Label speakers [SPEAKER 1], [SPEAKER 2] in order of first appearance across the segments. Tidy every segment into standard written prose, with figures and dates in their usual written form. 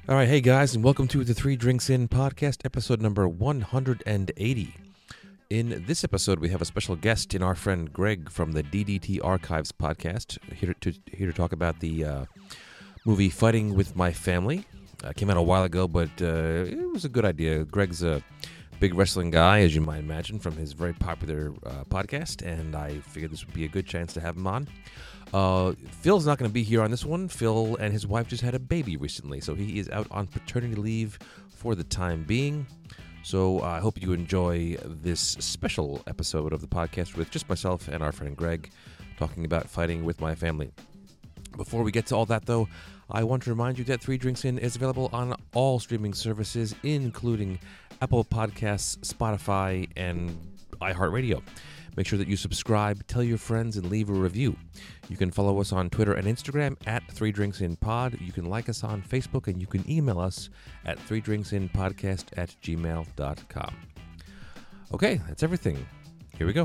[SPEAKER 1] All right, hey guys, and welcome to the Three Drinks In podcast, episode number 180. In this episode, we have a special guest in our friend Greg from the DDT Archives podcast, here to talk about the movie Fighting with My Family. Came out a while ago, but it was a good idea. Greg's a big wrestling guy, as you might imagine, from his very popular podcast, and I figured this would be a good chance to have him on. Phil's not going to be here on this one. Phil and his wife just had a baby recently, so he is out on paternity leave for the time being. So I hope you enjoy this special episode of the podcast with just myself and our friend Greg talking about Fighting with My Family. Before we get to all that, though, I want to remind you that Three Drinks In is available on all streaming services, including Apple Podcasts, Spotify, and iHeartRadio. Make sure that you subscribe, tell your friends, and leave a review. You can follow us on Twitter and Instagram at 3drinksinpod. You can like us on Facebook, and you can email us at 3drinksinpodcast@gmail.com. Okay, that's everything. Here we go.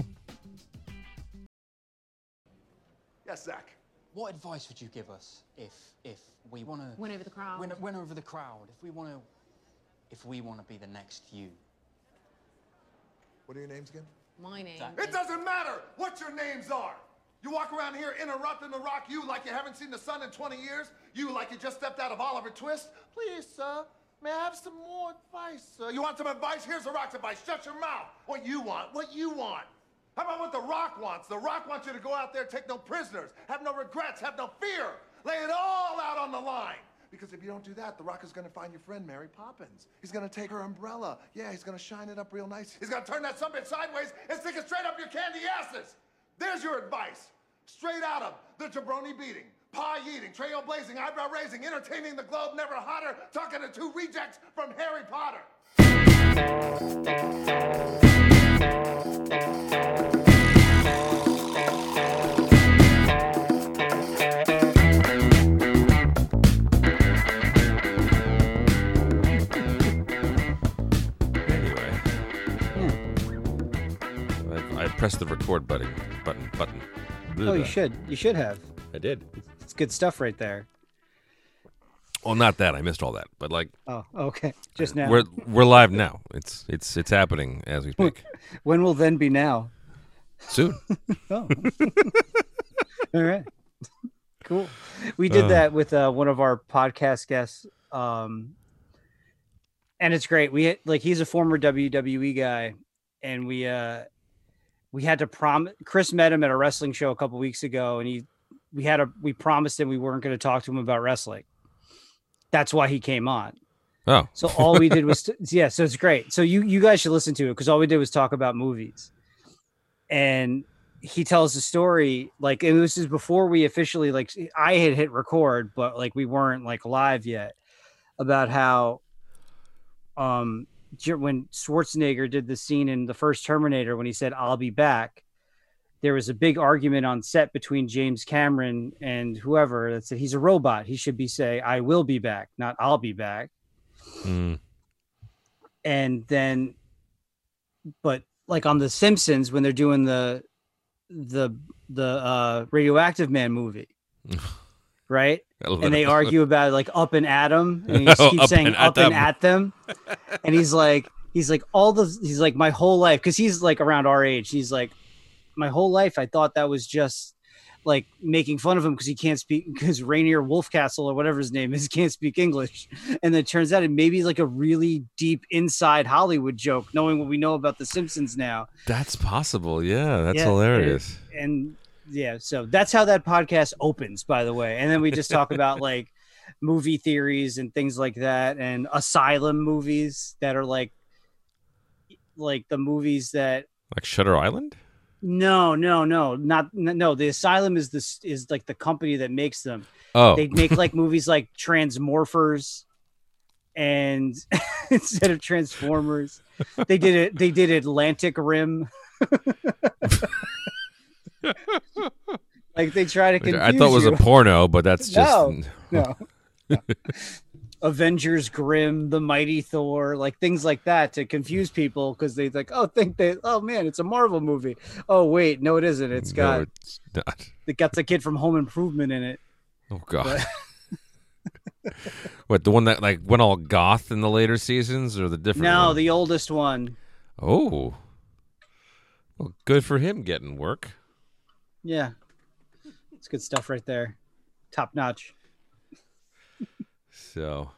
[SPEAKER 2] Yes, Zach.
[SPEAKER 3] What advice would you give us if we want to
[SPEAKER 4] Win over the crowd.
[SPEAKER 3] win over the crowd? If we want to be the next you?
[SPEAKER 2] What are your names again?
[SPEAKER 4] My name.
[SPEAKER 3] Zach.
[SPEAKER 2] It doesn't matter what your names are. You walk around here interrupting the Rock, you like you haven't seen the sun in 20 years, you like you just stepped out of Oliver Twist. Please, sir, may I have some more advice, sir? You want some advice? Here's the Rock's advice. Shut your mouth. What you want. How about what the Rock wants? The Rock wants you to go out there, take no prisoners, have no regrets, have no fear. Lay it all out on the line. Because if you don't do that, the Rock is going to find your friend Mary Poppins. He's going to take her umbrella. Yeah, he's going to shine it up real nice. He's going to turn that summit sideways and stick it straight up your candy asses. There's your advice. Straight out of the jabroni beating, pie eating, trail blazing, eyebrow raising, entertaining the globe, never hotter, talking to two rejects from Harry Potter.
[SPEAKER 1] I pressed the record button.
[SPEAKER 5] Oh, you should. You should have.
[SPEAKER 1] I did.
[SPEAKER 5] It's good stuff right there.
[SPEAKER 1] Well, not that. I missed all that. But like,
[SPEAKER 5] Oh, okay. Just now.
[SPEAKER 1] we're live now. It's happening as we speak.
[SPEAKER 5] When will then be now?
[SPEAKER 1] Soon.
[SPEAKER 5] Oh. All right. Cool. We did that with one of our podcast guests. And it's great. He's a former WWE guy, and we had to promise. Chris met him at a wrestling show a couple weeks ago, and we promised him we weren't going to talk to him about wrestling. That's why he came on.
[SPEAKER 1] Oh,
[SPEAKER 5] So all we did was, so it's great. So you guys should listen to it, because all we did was talk about movies. And he tells the story, like, and this is before we officially, like, I had hit record, but like we weren't like live yet, about how when Schwarzenegger did the scene in the first Terminator, when he said, "I'll be back," there was a big argument on set between James Cameron and whoever that said he's a robot. He should be say, "I will be back," not "I'll be back." And then, but like on The Simpsons, when they're doing the Radioactive Man movie, right? And they argue about like up and at them, and he just keeps saying up and at them. And he's like my whole life, because he's like around our age. He's like, my whole life I thought that was just like making fun of him because he can't speak, because Rainier Wolfcastle or whatever his name is can't speak English. And then it turns out it may be like a really deep inside Hollywood joke, knowing what we know about The Simpsons now.
[SPEAKER 1] that's possible. Yeah, that's hilarious.
[SPEAKER 5] And yeah, so that's how that podcast opens, by the way. And then we just talk about like movie theories and things like that, and asylum movies that are like the movies that
[SPEAKER 1] Like Shutter Island?
[SPEAKER 5] no. The Asylum is like the company that makes them.
[SPEAKER 1] Oh,
[SPEAKER 5] They make like movies like Transmorphers, and instead of Transformers, they did Atlantic Rim. Like they try to confuse
[SPEAKER 1] I thought it was
[SPEAKER 5] you.
[SPEAKER 1] a porno, but that's just
[SPEAKER 5] No. Avengers Grimm, The Mighty Thor, like things like that to confuse people, because they like, oh man, it's a Marvel movie. Oh wait, no, it isn't. It's got
[SPEAKER 1] it's not.
[SPEAKER 5] the Kid from Home Improvement in it.
[SPEAKER 1] Oh God. What, the one that like went all goth in the later seasons, or the different?
[SPEAKER 5] No,
[SPEAKER 1] one?
[SPEAKER 5] the oldest one.
[SPEAKER 1] Oh, well, good for him getting work.
[SPEAKER 5] Yeah, it's good stuff right there, top notch.
[SPEAKER 1] So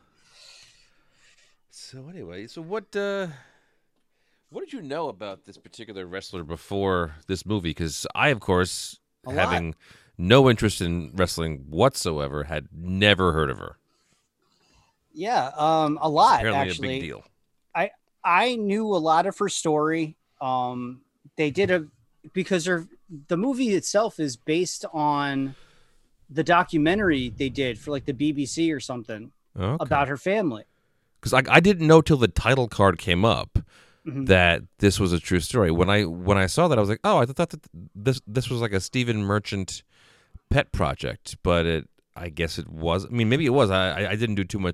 [SPEAKER 1] anyway, so what did you know about this particular wrestler before this movie? Because I, of course, having no interest in wrestling whatsoever, had never heard of her.
[SPEAKER 5] Yeah, a lot.
[SPEAKER 1] It's apparently
[SPEAKER 5] actually,
[SPEAKER 1] a big deal.
[SPEAKER 5] I knew a lot of her story. They did because the movie itself is based on the documentary they did for like the BBC or something about her family.
[SPEAKER 1] Because I didn't know till the title card came up that this was a true story. When I saw that, I was like, oh, I thought that this was like a Stephen Merchant pet project, but I guess it was. I mean, maybe it was. I didn't do too much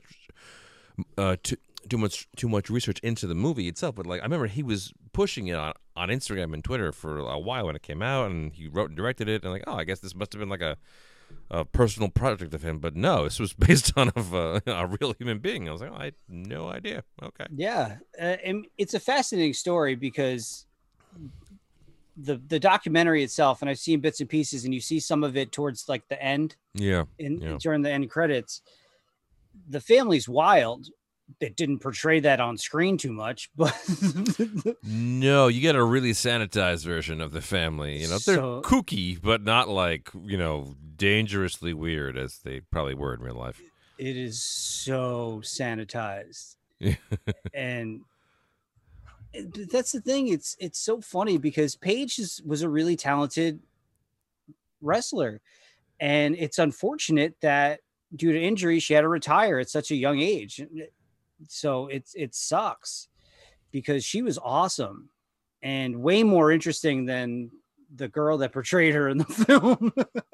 [SPEAKER 1] research into the movie itself, but like I remember he was pushing it on Instagram and Twitter for a while when it came out, and he wrote and directed it, and like, oh, I guess this must have been like a personal project of him. But no, this was based on a real human being. I was like, oh, I had no idea. Okay.
[SPEAKER 5] Yeah, and it's a fascinating story because the documentary itself, and I've seen bits and pieces, and you see some of it towards like the end. During the end credits, the family's wild. It didn't portray that on screen too much, but
[SPEAKER 1] no, you get a really sanitized version of the family. You know, they're kooky, but not like, dangerously weird as they probably were in real life.
[SPEAKER 5] It is so sanitized. And that's the thing. It's so funny because Paige was a really talented wrestler, and it's unfortunate that due to injury, she had to retire at such a young age. So it sucks because she was awesome and way more interesting than the girl that portrayed her in the film.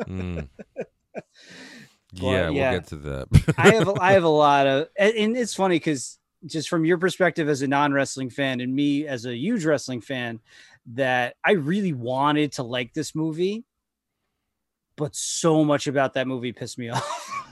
[SPEAKER 1] We'll get to that.
[SPEAKER 5] I have a lot of, and it's funny because just from your perspective as a non-wrestling fan and me as a huge wrestling fan, that I really wanted to like this movie, but so much about that movie pissed me off.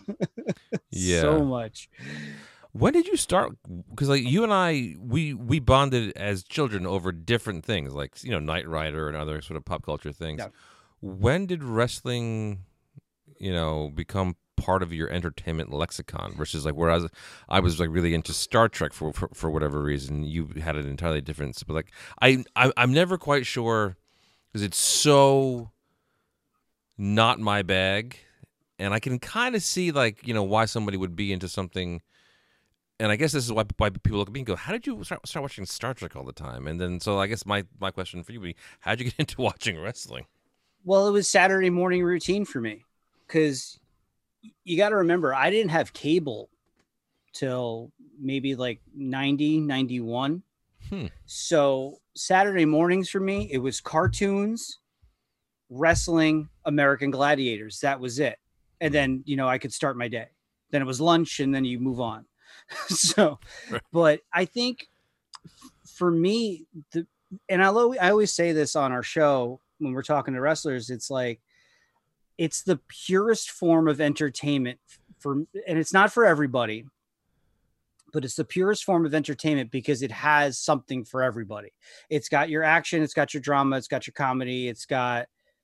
[SPEAKER 5] So much.
[SPEAKER 1] When did you start? Because like you and I, we bonded as children over different things, like Knight Rider and other sort of pop culture things. Yeah. When did wrestling, become part of your entertainment lexicon? Versus like whereas I was like really into Star Trek for whatever reason, you had an entirely different. But like I'm never quite sure because it's so not my bag, and I can kind of see like why somebody would be into something. And I guess this is why people look at me and go, how did you start watching Star Trek all the time? And then, so I guess my question for you would be, how did you get into watching wrestling?
[SPEAKER 5] Well, it was Saturday morning routine for me because you got to remember, I didn't have cable till maybe like 90, 91. So Saturday mornings for me, it was cartoons, wrestling, American Gladiators. That was it. And then, I could start my day. Then it was lunch and then you move on. So, but I think for me, and I always say this on our show when we're talking to wrestlers, it's like, it's the purest form of entertainment and it's not for everybody, but it's the purest form of entertainment because it has something for everybody. It's got your action, it's got your drama, it's got your comedy, it's got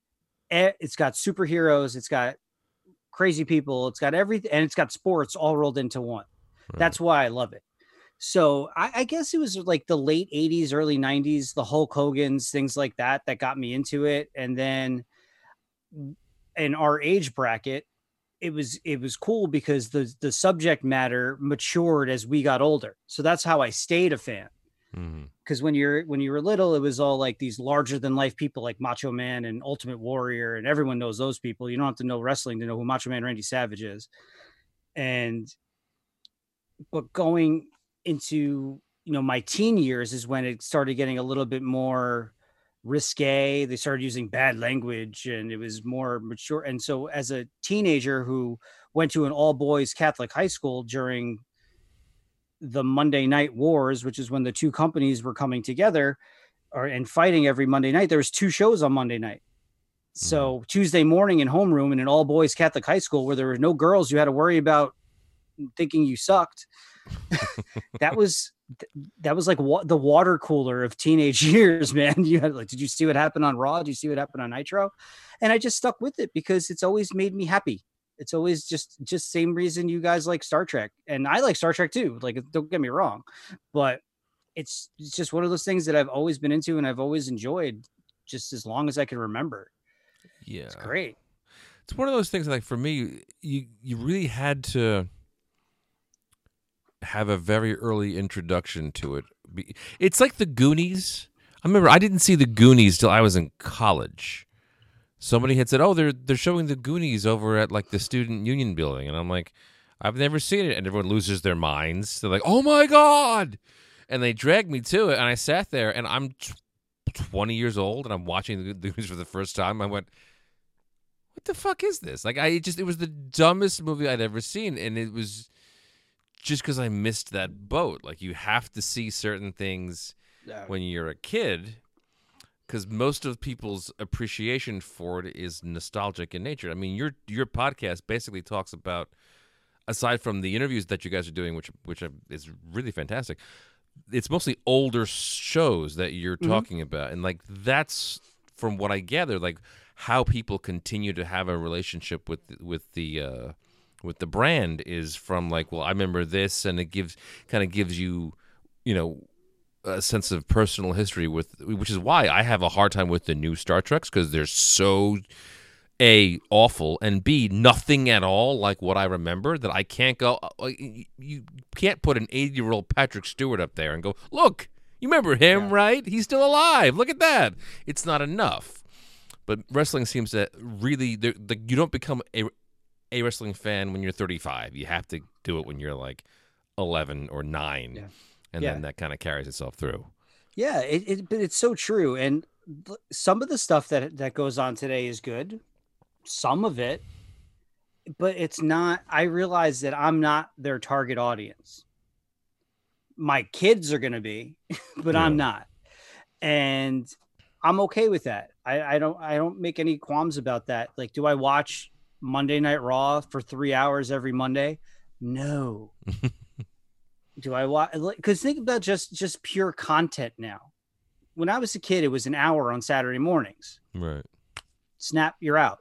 [SPEAKER 5] superheroes, it's got crazy people, it's got everything, and it's got sports all rolled into one. That's why I love it. So I guess it was like the late 80s, early 90s, the Hulk Hogan's, things like that got me into it. And then in our age bracket, it was cool because the subject matter matured as we got older. So that's how I stayed a fan. Because when you were little, it was all like these larger than life people like Macho Man and Ultimate Warrior, and everyone knows those people. You don't have to know wrestling to know who Macho Man Randy Savage is. But going into, my teen years is when it started getting a little bit more risque. They started using bad language and it was more mature. And so as a teenager who went to an all boys Catholic high school during the Monday Night Wars, which is when the two companies were coming together and fighting every Monday night, there was 2 shows on Monday night. So Tuesday morning in homeroom in an all boys Catholic high school where there were no girls you had to worry about thinking you sucked. that was like the water cooler of teenage years, man. You had like, did you see what happened on Raw? Did you see what happened on Nitro? And I just stuck with it because it's always made me happy. It's always just same reason you guys like Star Trek, and I like Star Trek too. Like, don't get me wrong, but it's just one of those things that I've always been into and I've always enjoyed just as long as I can remember.
[SPEAKER 1] Yeah,
[SPEAKER 5] it's great.
[SPEAKER 1] It's one of those things, like, for me, you really had to have a very early introduction to it. It's like the Goonies. I remember I didn't see the Goonies till I was in college. Somebody had said, "Oh, they're showing the Goonies over at like the Student Union building," and I'm like, "I've never seen it." And everyone loses their minds. They're like, "Oh my God!" And they dragged me to it, and I sat there, and I'm 20 years old, and I'm watching the Goonies for the first time. I went, "What the fuck is this?" Like, it was the dumbest movie I'd ever seen, and it was just because I missed that boat. Like, you have to see certain things when you're a kid, because most of people's appreciation for it is nostalgic in nature. I mean, your podcast basically talks about, aside from the interviews that you guys are doing, which is really fantastic, it's mostly older shows that you're talking about, and like that's, from what I gather, like how people continue to have a relationship with the brand is from like, well, I remember this, and it kind of gives you, a sense of personal history which is why I have a hard time with the new Star Treks, because they're so A, awful, and B, nothing at all like what I remember, that I can't go, you can't put an 80-year-old Patrick Stewart up there and go, look, you remember him, right? He's still alive. Look at that. It's not enough. But wrestling seems to really, you don't become a wrestling fan when you're 35. You have to do it when you're like 11 or 9. Yeah. And then that kind of carries itself through.
[SPEAKER 5] Yeah, but it's so true. And some of the stuff that goes on today is good. Some of it, but it's not. I realize that I'm not their target audience. My kids are going to be, but I'm not. And I'm okay with that. I don't make any qualms about that. Like, do I watch Monday Night Raw for 3 hours every Monday? No. Do I watch? Because think about just pure content now. When I was a kid, it was an hour on Saturday mornings.
[SPEAKER 1] Right.
[SPEAKER 5] Snap, you're out.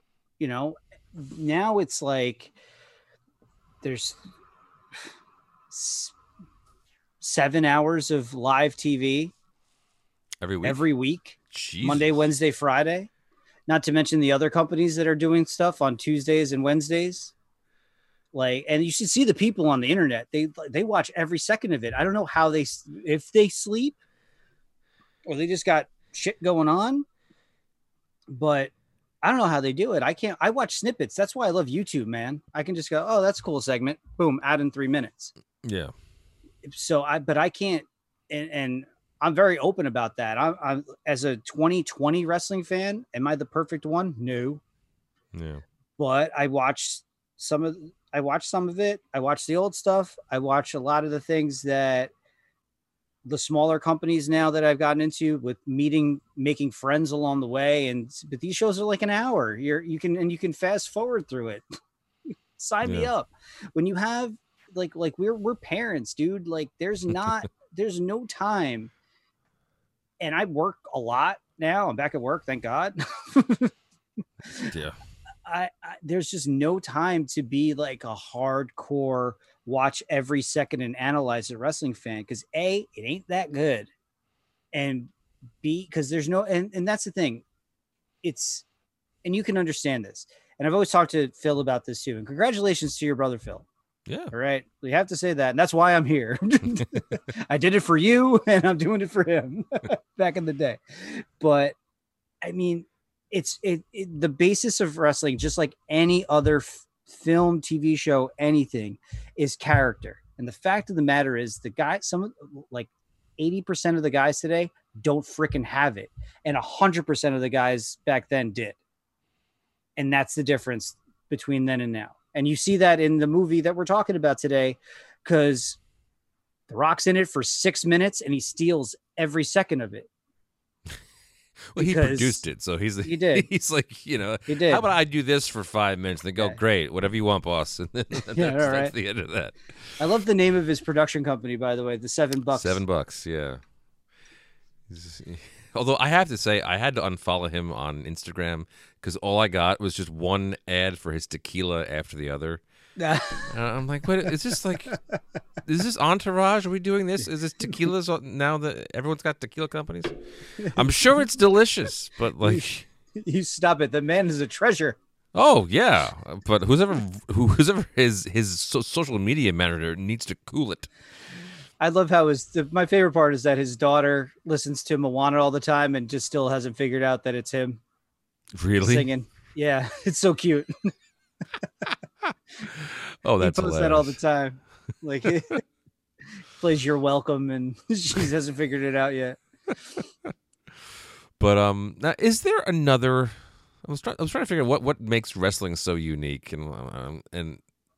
[SPEAKER 5] Now it's like there's 7 hours of live TV every week.
[SPEAKER 1] Jesus.
[SPEAKER 5] Monday, Wednesday, Friday. Not to mention the other companies that are doing stuff on Tuesdays and Wednesdays. Like, and you should see the people on the internet. They watch every second of it. I don't know how if they sleep or they just got shit going on, but I don't know how they do it. I watch snippets. That's why I love YouTube, man. I can just go, oh, that's a cool segment. Boom. Add in 3 minutes.
[SPEAKER 1] Yeah.
[SPEAKER 5] So I can't, and I'm very open about that. I'm as a 2020 wrestling fan, am I the perfect one? No.
[SPEAKER 1] Yeah.
[SPEAKER 5] But I watch some of it. I watch the old stuff. I watch a lot of the things that the smaller companies now that I've gotten into with making friends along the way. But these shows are like an hour. You can fast forward through it. Sign me up. When you have like we're parents, dude. Like there's no time. And I work a lot now. I'm back at work. Thank God.
[SPEAKER 1] Yeah.
[SPEAKER 5] I there's just no time to be like a hardcore watch every second and analyze a wrestling fan, because A, it ain't that good, and B, because there's no and that's the thing. And you can understand this, and I've always talked to Phil about this too, and congratulations to your brother Phil.
[SPEAKER 1] Yeah.
[SPEAKER 5] All right, we have to say that, and that's why I'm here. I did it for you, and I'm doing it for him back in the day. But I mean, it's the basis of wrestling, just like any other film, TV show, anything, is character. And the fact of the matter is, like 80% of the guys today don't freaking have it, and 100% of the guys back then did. And that's the difference between then and now. And you see that in the movie that we're talking about today, because The Rock's in it for 6 minutes and he steals every second of it.
[SPEAKER 1] Well, he produced it, so
[SPEAKER 5] he did.
[SPEAKER 1] He's like,
[SPEAKER 5] he did.
[SPEAKER 1] How about I do this for 5 minutes? And they go, great, whatever you want, boss. And then that's the end of that.
[SPEAKER 5] I love the name of his production company, by the way, the $7.
[SPEAKER 1] $7, yeah. Although I have to say, I had to unfollow him on Instagram because all I got was just one ad for his tequila after the other. I'm like, what? Is this Entourage? Are we doing this? Is this tequilas now that everyone's got tequila companies? I'm sure it's delicious, but like,
[SPEAKER 5] you stop it. The man is a treasure.
[SPEAKER 1] Oh yeah, but who's ever his social media manager needs to cool it.
[SPEAKER 5] I love how my favorite part is that his daughter listens to Moana all the time and just still hasn't figured out that it's him.
[SPEAKER 1] Really?
[SPEAKER 5] Singing. Yeah, it's so cute.
[SPEAKER 1] Oh, that's
[SPEAKER 5] he posts that all the time. Like plays "You're Welcome," and she hasn't figured it out yet.
[SPEAKER 1] But now, is there another? I was trying to figure out what makes wrestling so unique, and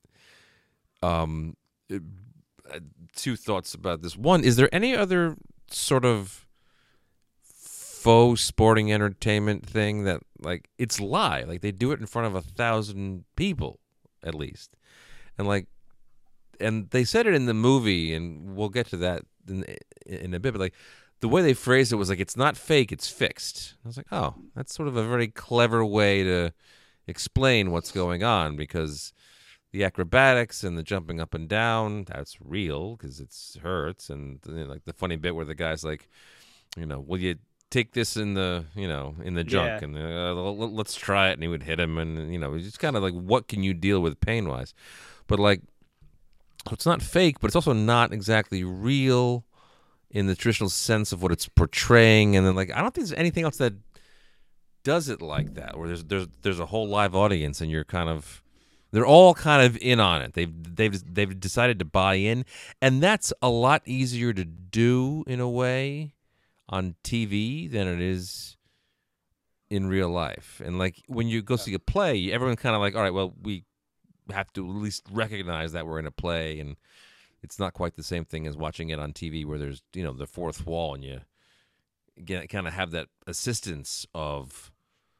[SPEAKER 1] two thoughts about this. One, is there any other sort of faux sporting entertainment thing that, like, it's live, like they do it in front of 1,000 people at least, and they said it in the movie, and we'll get to that in a bit, but like the way they phrased it was like, it's not fake, it's fixed. I was like, oh, that's sort of a very clever way to explain what's going on, because the acrobatics and the jumping up and down, that's real because it hurts. And like the funny bit where the guy's like, will you take this in the junk? And let's try it. And he would hit him, and it's just kind of like, what can you deal with pain wise? But like, it's not fake, but it's also not exactly real in the traditional sense of what it's portraying. And then like, I don't think there's anything else that does it like that, where there's a whole live audience and they're all kind of in on it. They've decided to buy in, and that's a lot easier to do in a way on TV than it is in real life. And like when you go see a play, everyone's kind of like, all right, well, we have to at least recognize that we're in a play, and it's not quite the same thing as watching it on TV where there's the fourth wall, and you kind of have that assistance of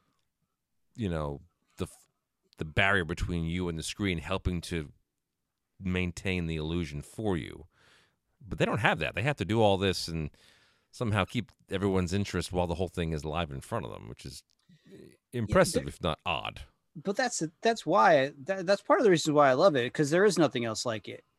[SPEAKER 1] the barrier between you and the screen helping to maintain the illusion for you. But they don't have that. They have to do all this and somehow keep everyone's interest while the whole thing is live in front of them, which is impressive, if not odd.
[SPEAKER 5] But that's why that's part of the reason why I love it, because there is nothing else like it.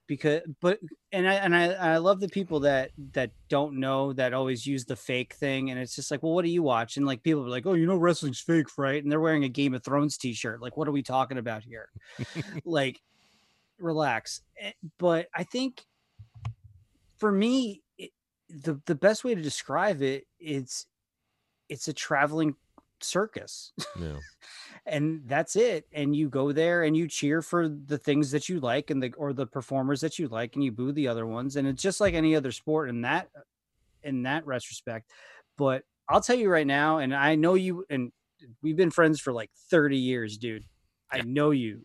[SPEAKER 5] I love the people that don't know, that always use the fake thing, and it's just like, well, what do you watch? And like people are like, oh, wrestling's fake, right? And they're wearing a Game of Thrones t-shirt. Like, what are we talking about here? Like, relax. But I think for me, the best way to describe it is it's a traveling circus. Yeah. And that's it. And you go there and you cheer for the things that you like or the performers that you like, and you boo the other ones. And it's just like any other sport in that retrospect. But I'll tell you right now, and I know you, and we've been friends for like 30 years, dude. I know you.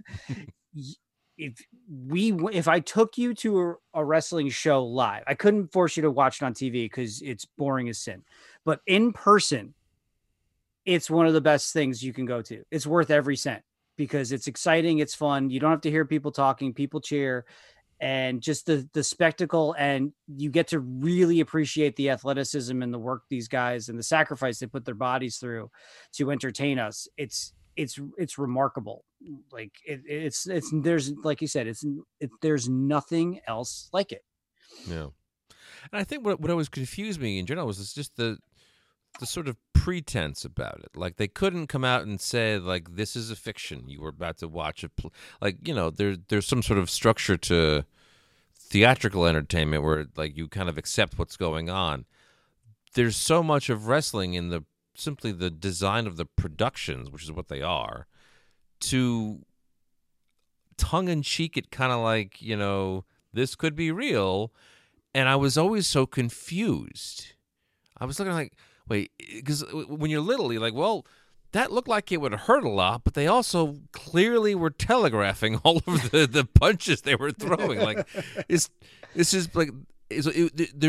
[SPEAKER 5] If I took you to a wrestling show live, I couldn't force you to watch it on TV because it's boring as sin. But in person, it's one of the best things you can go to. It's worth every cent because it's exciting. It's fun. You don't have to hear people talking, people cheer, and just the spectacle. And you get to really appreciate the athleticism and the work these guys and the sacrifice they put their bodies through to entertain us. It's remarkable. Like it's there's, like you said, there's nothing else like it.
[SPEAKER 1] Yeah. And I think what always confused me in general was just the sort of pretense about it. Like they couldn't come out and say like, this is a fiction. You were about to watch it. Like, there's some sort of structure to theatrical entertainment where like you kind of accept what's going on. There's so much of wrestling in simply the design of the productions, which is what they are, to tongue in cheek it, kind of like, this could be real. And I was always so confused. I was looking like, wait, because when you're little, you're like, well, that looked like it would hurt a lot, but they also clearly were telegraphing all of the punches they were throwing. Like, this is like,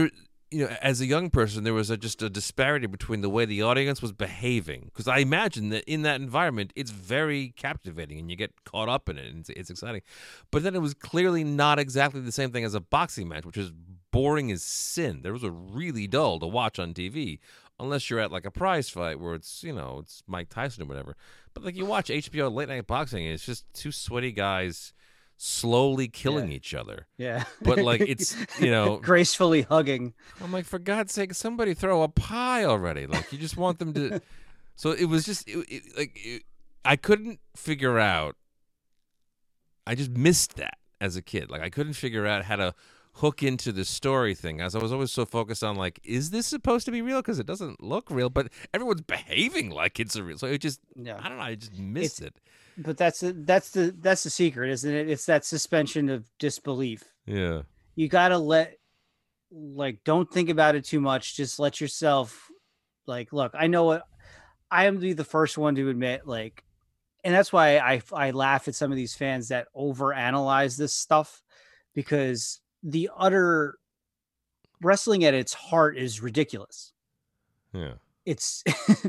[SPEAKER 1] as a young person, there was just a disparity between the way the audience was behaving. Because I imagine that in that environment, it's very captivating and you get caught up in it and it's exciting. But then it was clearly not exactly the same thing as a boxing match, which is boring as sin. There was a really dull to watch on TV, unless you're at like a prize fight where it's, it's Mike Tyson or whatever. But like you watch HBO late night boxing, and it's just two sweaty guys slowly killing each other.
[SPEAKER 5] Yeah.
[SPEAKER 1] But like it's,
[SPEAKER 5] gracefully hugging.
[SPEAKER 1] I'm like, for God's sake, somebody throw a pie already. Like you just want them to. So it was just I couldn't figure out. I just missed that as a kid. Like I couldn't figure out how to hook into the story thing, as I was always so focused on like, is this supposed to be real? Because it doesn't look real, but everyone's behaving like it's a real. So it just, I don't know, I just missed it.
[SPEAKER 5] But that's the secret, isn't it? It's that suspension of disbelief.
[SPEAKER 1] Yeah.
[SPEAKER 5] You gotta don't think about it too much. Just let yourself look. I know what I am the first one to admit, and that's why I laugh at some of these fans that overanalyze this stuff, because the utter wrestling at its heart is ridiculous.
[SPEAKER 1] Yeah.
[SPEAKER 5] It's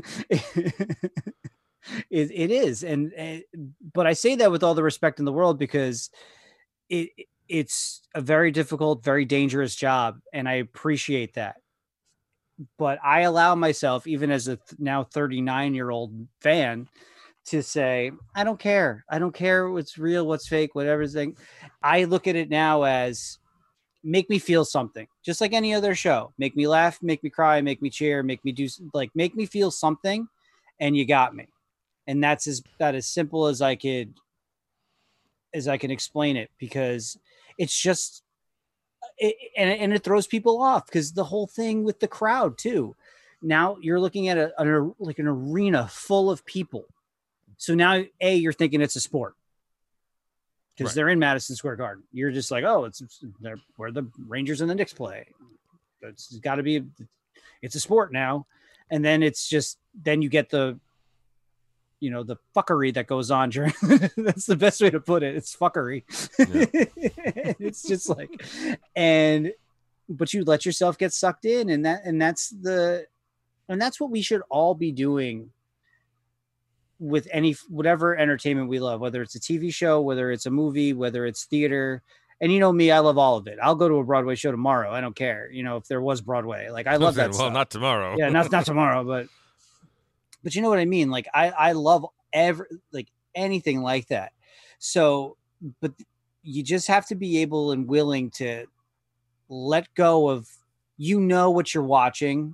[SPEAKER 5] it is. But I say that with all the respect in the world, because it's a very difficult, very dangerous job. And I appreciate that. But I allow myself, even as a now 39-year-old fan, to say, I don't care. I don't care what's real, what's fake, whatever's thing. I look at it now as, make me feel something, just like any other show. Make me laugh, make me cry, make me cheer, make me do make me feel something, and you got me. And that's as simple as I can explain it, because it's just and it throws people off, because the whole thing with the crowd too. Now you're looking at an arena full of people. So now you're thinking it's a sport, because they're in Madison Square Garden. You're just like, oh, it's where the Rangers and the Knicks play. It's got to be, it's a sport now. And then then you get the fuckery that goes on during. That's the best way to put it. It's fuckery. Yeah. It's just but you let yourself get sucked in, and that's what we should all be doing with whatever entertainment we love, whether it's a TV show, whether it's a movie, whether it's theater. And you know me, I love all of it. I'll go to a Broadway show tomorrow. I don't care. If there was Broadway, I love that. Well, stuff.
[SPEAKER 1] Not tomorrow.
[SPEAKER 5] Yeah, not tomorrow, but you know what I mean? I love anything like that. So, but you just have to be able and willing to let go of, what you're watching,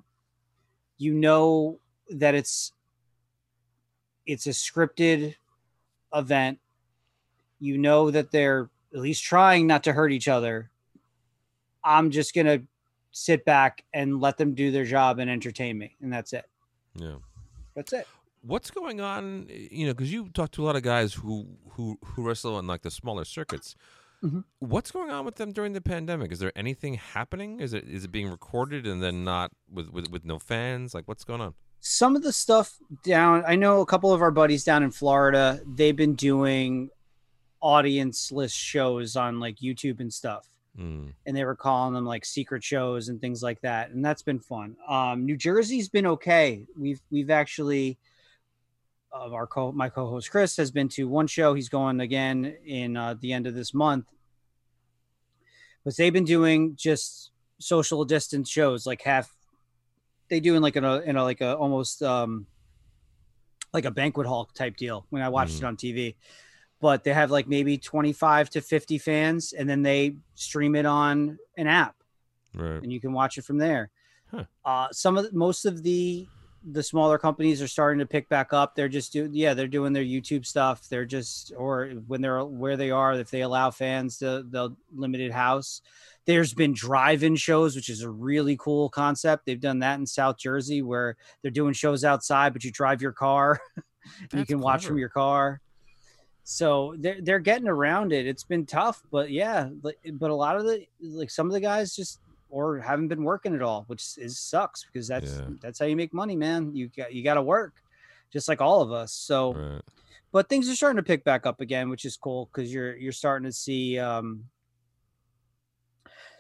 [SPEAKER 5] that it's a scripted event. That they're at least trying not to hurt each other. I'm just going to sit back and let them do their job and entertain me. And that's it.
[SPEAKER 1] Yeah.
[SPEAKER 5] That's it.
[SPEAKER 1] What's going on? Because you talk to a lot of guys who wrestle on the smaller circuits. Mm-hmm. What's going on with them during the pandemic? Is there anything happening? Is it being recorded and then not with no fans? What's going on?
[SPEAKER 5] Some of the stuff down, I know a couple of our buddies down in Florida, they've been doing audience-less shows on YouTube and stuff. And they were calling them secret shows and things like that. And that's been fun. New Jersey's been okay. We've actually, my co-host Chris has been to one show. He's going again in the end of this month. But they've been doing just social distance shows, they do in almost like a banquet hall type deal when I watched it on TV. But they have maybe 25 to 50 fans, and then they stream it on an app,
[SPEAKER 1] right? And
[SPEAKER 5] you can watch it from there. Huh. Most of the smaller companies are starting to pick back up. They're just they're doing their YouTube stuff. They're just, or when they're where they are, if they allow fans to the limited house. There's been drive-in shows, which is a really cool concept. They've done that in South Jersey, where they're doing shows outside, but you drive your car and you can watch from your car. So they're getting around it. It's been tough, but but a lot of some of the guys just haven't been working at all, which sucks, because that's how you make money, man. You got to work, just like all of us. So, right. But things are starting to pick back up again, which is cool, because you're starting to see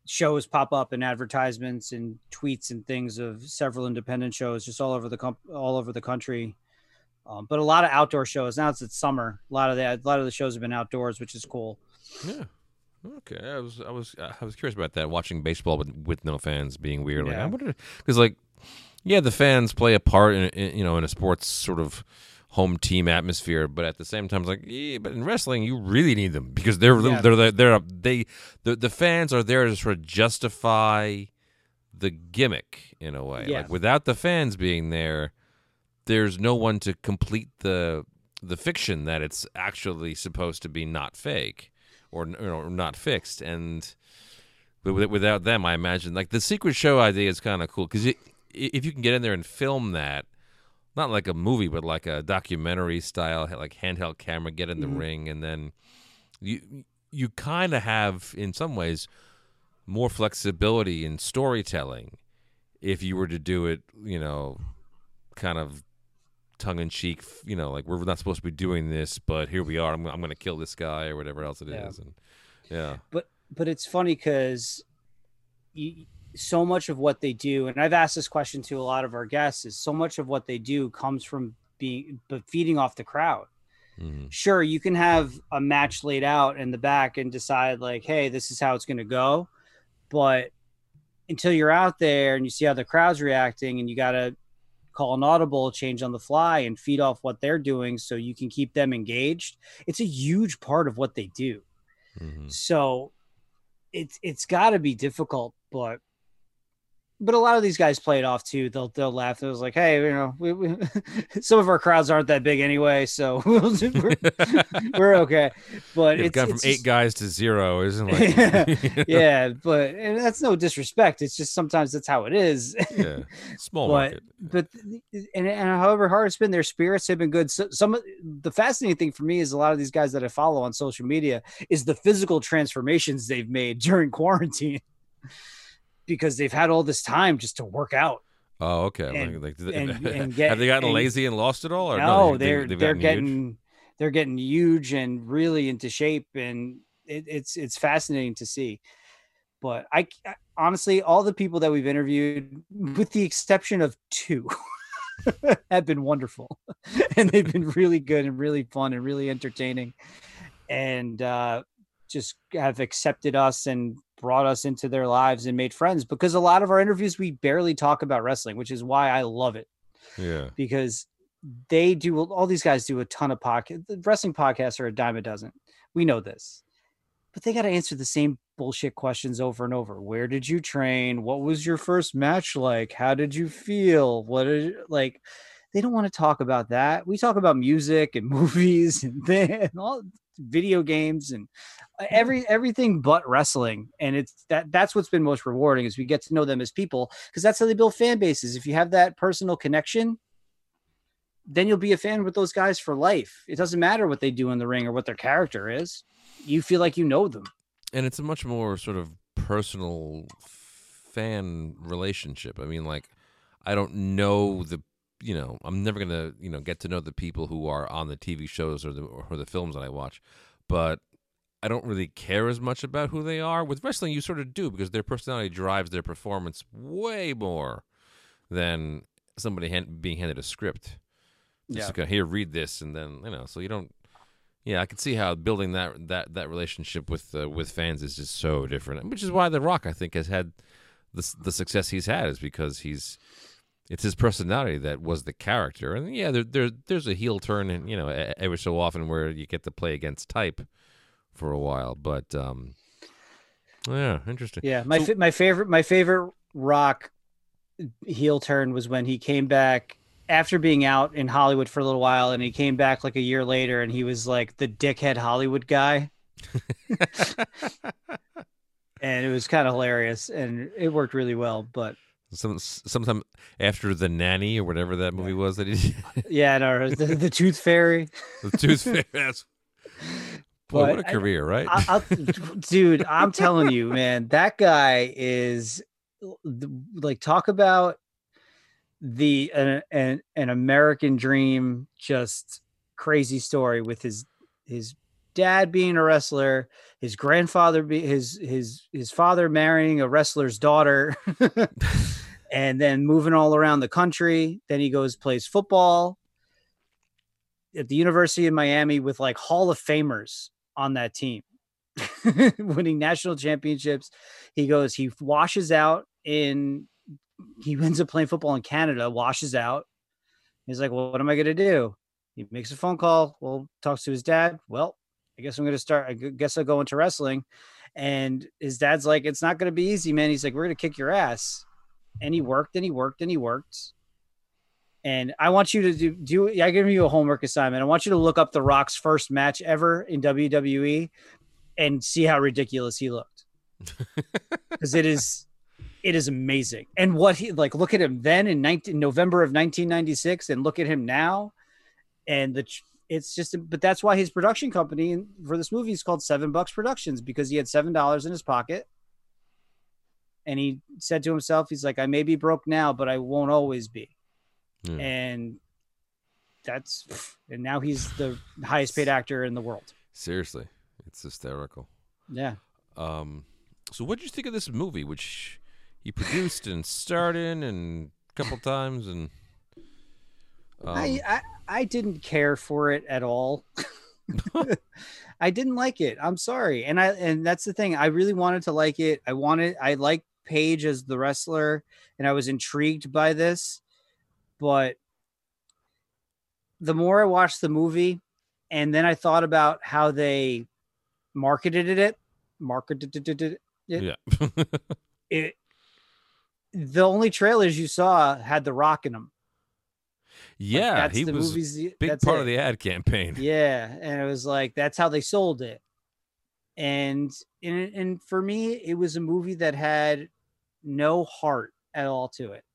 [SPEAKER 5] shows pop up in advertisements and tweets and things of several independent shows just all over the country. But a lot of outdoor shows. Now it's summer. A lot of the shows have been outdoors, which is cool.
[SPEAKER 1] Yeah. Okay. I was curious about that. Watching baseball with no fans being weird. Like, I wonder, because the fans play a part in a sports sort of home team atmosphere, but at the same time, it's but in wrestling, you really need them because the fans are there to sort of justify the gimmick in a way.
[SPEAKER 5] Yeah.
[SPEAKER 1] Like without the fans being there, there's no one to complete the fiction that it's actually supposed to be not fake or not fixed. And but without them, I imagine the secret show idea is kind of cool because if you can get in there and film that. Not like a movie, but like a documentary style, like handheld camera, get in the ring, and then you kind of have, in some ways, more flexibility in storytelling if you were to do it, kind of tongue-in-cheek, like we're not supposed to be doing this, but here we are. I'm going to kill this guy or whatever else it is. And
[SPEAKER 5] But it's funny because so much of what they do, and I've asked this question to a lot of our guests, is so much of what they do comes from feeding off the crowd. Mm-hmm. Sure, you can have a match laid out in the back and decide hey, this is how it's going to go. But until you're out there and you see how the crowd's reacting and you got to call an audible, change on the fly and feed off what they're doing so you can keep them engaged. It's a huge part of what they do. Mm-hmm. So it's got to be difficult, but a lot of these guys play it off too. They'll laugh. It was like, hey, we some of our crowds aren't that big anyway, so we're okay. But
[SPEAKER 1] it's gone from 8 guys to 0, isn't it?
[SPEAKER 5] Yeah, but and that's no disrespect. It's just sometimes that's how it is.
[SPEAKER 1] Yeah, small market.
[SPEAKER 5] But however hard it's been, their spirits have been good. So, some of the fascinating thing for me is a lot of these guys that I follow on social media is the physical transformations they've made during quarantine. Because they've had all this time just to work out.
[SPEAKER 1] Oh, okay.
[SPEAKER 5] And
[SPEAKER 1] have they gotten lazy and lost it all? Or
[SPEAKER 5] no, they're getting huge and really into shape, and it's fascinating to see. But I honestly, all the people that we've interviewed, with the exception of 2, have been wonderful, and they've been really good and really fun and really entertaining, and just have accepted us and brought us into their lives and made friends, because a lot of our interviews, we barely talk about wrestling, which is why I love it.
[SPEAKER 1] Yeah.
[SPEAKER 5] Because all these guys do a ton of podcasts. The wrestling podcasts are a dime a dozen. We know this, but they got to answer the same bullshit questions over and over. Where did you train? What was your first match like? How did you feel? They don't want to talk about that. We talk about music and movies and all video games and everything but wrestling. And it's that's what's been most rewarding, is we get to know them as people, because that's how they build fan bases. If you have that personal connection, then you'll be a fan with those guys for life. It doesn't matter what they do in the ring or what their character is. You feel like you know them. And
[SPEAKER 1] it's a much more sort of personal fan relationship. I mean, I don't know I'm never going to, get to know the people who are on the TV shows or the films that I watch, but I don't really care as much about who they are. With wrestling, you sort of do, because their personality drives their performance way more than somebody being handed a script. Just here, read this, and then, so you don't. Yeah, I can see how building that relationship with fans is just so different, which is why The Rock, I think, has had the success he's had, is because it's his personality that was the character. And yeah, there's a heel turn, and every so often where you get to play against type for a while. But yeah, interesting.
[SPEAKER 5] Yeah, my favorite Rock heel turn was when he came back after being out in Hollywood for a little while, and he came back a year later, and he was like the dickhead Hollywood guy. And it was kind of hilarious, and it worked really well. But
[SPEAKER 1] sometime after The Nanny or whatever that movie was that he
[SPEAKER 5] yeah, no, the Tooth Fairy.
[SPEAKER 1] The Tooth Fairy. That's... Boy, what a career, right?
[SPEAKER 5] Dude, I'm telling you, man, that guy is talk about an American dream, just crazy story with his dad being a wrestler, his grandfather, his father marrying a wrestler's daughter, and then moving all around the country. Then he plays football at the University of Miami with like Hall of Famers on that team, winning national championships. He washes out he ends up playing football in Canada, washes out. He's like, well, what am I going to do? He makes a phone call. Well, talks to his dad. Well, I guess I'm going to start. I guess I'll go into wrestling. And his dad's like, it's not going to be easy, man. He's like, we're going to kick your ass. And he worked and he worked and he worked. And I want you to I give you a homework assignment. I want you to look up The Rock's first match ever in WWE and see how ridiculous he looked. Because it is amazing. And what he look at him then in November of 1996 and look at him now. And it's just, but that's why his production company for this movie is called $7 Productions, because he had $7 in his pocket. And he said to himself, he's like, I may be broke now, but I won't always be. Yeah. And now he's the highest paid actor in the world.
[SPEAKER 1] Seriously. It's hysterical.
[SPEAKER 5] Yeah.
[SPEAKER 1] So what did you think of this movie, which he produced and starred in and a couple times? And
[SPEAKER 5] I didn't care for it at all. I didn't like it. I'm sorry. And that's the thing. I really wanted to like it. I liked Paige as the wrestler, and I was intrigued by this. But the more I watched the movie, and then I thought about how they marketed it. Yeah. The only trailers you saw had The Rock in them.
[SPEAKER 1] Yeah, he was a big part of the ad campaign.
[SPEAKER 5] Yeah, and it was like, that's how they sold it. And for me, it was a movie that had no heart at all to it.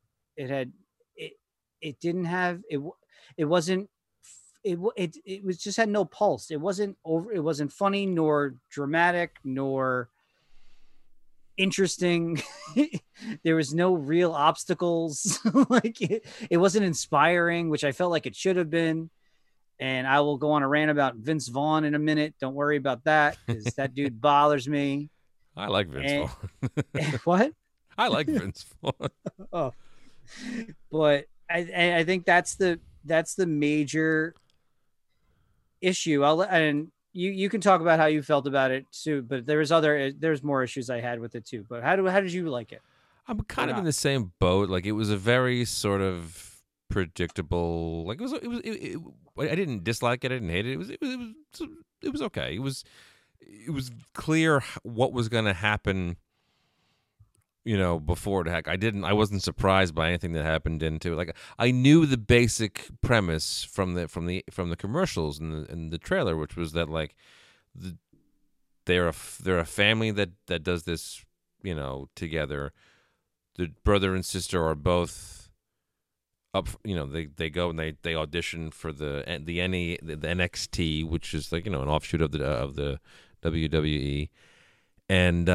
[SPEAKER 5] It didn't have it. It wasn't. It was just had no pulse. It wasn't funny nor dramatic nor interesting. There was no real obstacles. It wasn't inspiring, which I felt like it should have been. And I will go on a rant about Vince Vaughn in a minute. Don't worry about that, because that dude bothers me.
[SPEAKER 1] I like Vince Vaughn.
[SPEAKER 5] What?
[SPEAKER 1] I like Vince Vaughn.
[SPEAKER 5] Oh, but I think that's the major issue. And you can talk about how you felt about it too, but there's more issues I had with it too. But how did you like it?
[SPEAKER 1] I'm kind of in the same boat. Like, it was a very sort of predictable. Like, I didn't dislike it. I didn't hate it. It was okay. It was clear what was going to happen, before it happened. I wasn't surprised by anything that happened into it. Like, I knew the basic premise from the commercials and the trailer, which was that like they're a family that does this, together. The brother and sister are both up. They go and they audition for the NXT, which is like, an offshoot of the WWE, and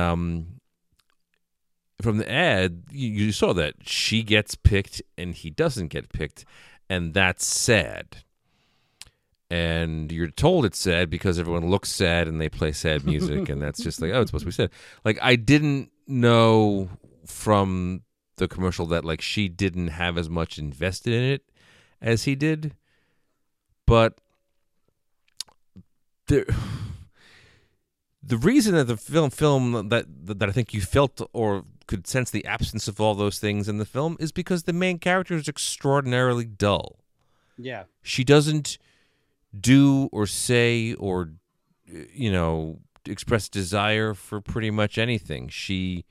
[SPEAKER 1] from the ad, you saw that she gets picked and he doesn't get picked, and that's sad. And you're told it's sad because everyone looks sad and they play sad music, and that's just like, oh, it's supposed to be sad. Like, I didn't know from the commercial that like she didn't have as much invested in it as he did, but the reason that the film that I think you felt or could sense the absence of all those things in the film is because the main character is extraordinarily dull.
[SPEAKER 5] Yeah.
[SPEAKER 1] She doesn't do or say or, express desire for pretty much anything. She's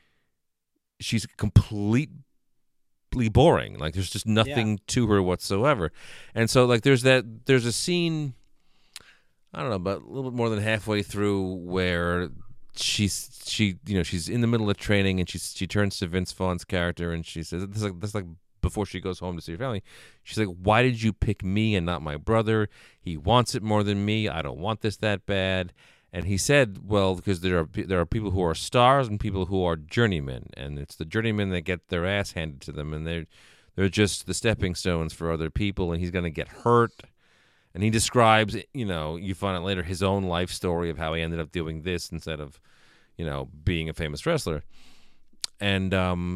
[SPEAKER 1] completely boring. Like, there's just nothing to her whatsoever. And so, like, there's a scene, I don't know, about a little bit more than halfway through, where she's in the middle of training, and she turns to Vince Vaughn's character and she says, this is like before she goes home to see her family. She's like, why did you pick me and not my brother? He wants it more than me. I don't want this that bad. And he said, well, because there are people who are stars and people who are journeymen, and it's the journeymen that get their ass handed to them, and they're just the stepping stones for other people, and he's going to get hurt. And he describes, you find out later, his own life story of how he ended up doing this instead of, being a famous wrestler. And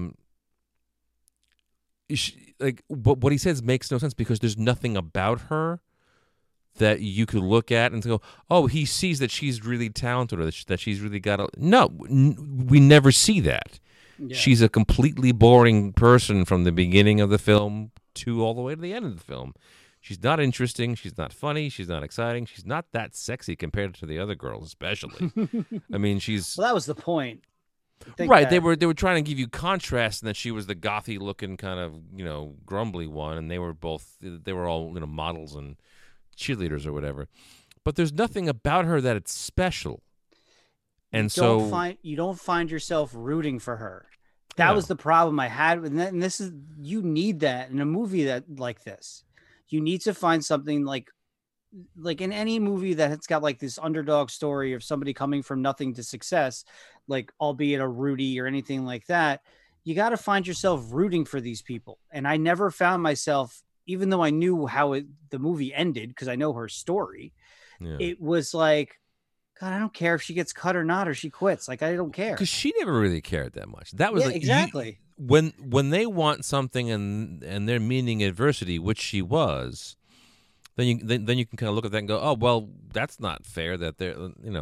[SPEAKER 1] but what he says makes no sense because there's nothing about her that you could look at and go, oh, he sees that she's really talented or that she's really got a... No, we never see that. Yeah. She's a completely boring person from the beginning of the film to all the way to the end of the film. She's not interesting. She's not funny. She's not exciting. She's not that sexy compared to the other girls, especially. I mean, she's...
[SPEAKER 5] Well, that was the point.
[SPEAKER 1] Right. They were trying to give you contrast, and that she was the gothy looking kind of, grumbly one, and they were all, models and cheerleaders or whatever. But there's nothing about her that it's special. And
[SPEAKER 5] you don't find yourself rooting for her. That was the problem I had, and this is, you need that in a movie like this. You need to find something like in any movie that it's got like this underdog story of somebody coming from nothing to success, like albeit a Rudy or anything like that. You got to find yourself rooting for these people. And I never found myself, even though I knew how the movie ended, because I know her story, it was like, God, I don't care if she gets cut or not, or she quits. Like, I don't care.
[SPEAKER 1] Because she never really cared that much. That was
[SPEAKER 5] exactly.
[SPEAKER 1] When they want something and they're meaning adversity, which she was, then you can kind of look at that and go, oh, well, that's not fair that they're,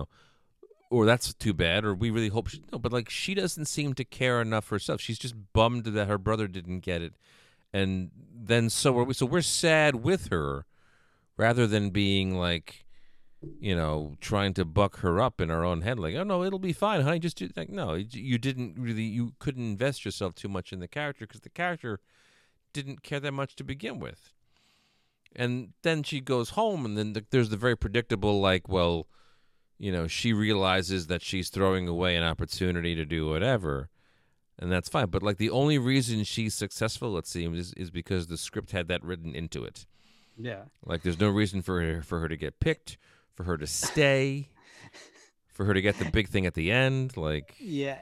[SPEAKER 1] or that's too bad, or we really hope no, but like she doesn't seem to care enough herself. She's just bummed that her brother didn't get it. And then so we're sad with her rather than being like, trying to buck her up in our own head, like, oh no, it'll be fine, honey. Just do, like, no, you couldn't invest yourself too much in the character because the character didn't care that much to begin with. And then she goes home, and then there's the very predictable, like, well, she realizes that she's throwing away an opportunity to do whatever, and that's fine. But like the only reason she's successful, it seems, is because the script had that written into it.
[SPEAKER 5] Yeah,
[SPEAKER 1] like there's no reason for her to get picked, for her to stay, for her to get the big thing at the end. Like,
[SPEAKER 5] yeah,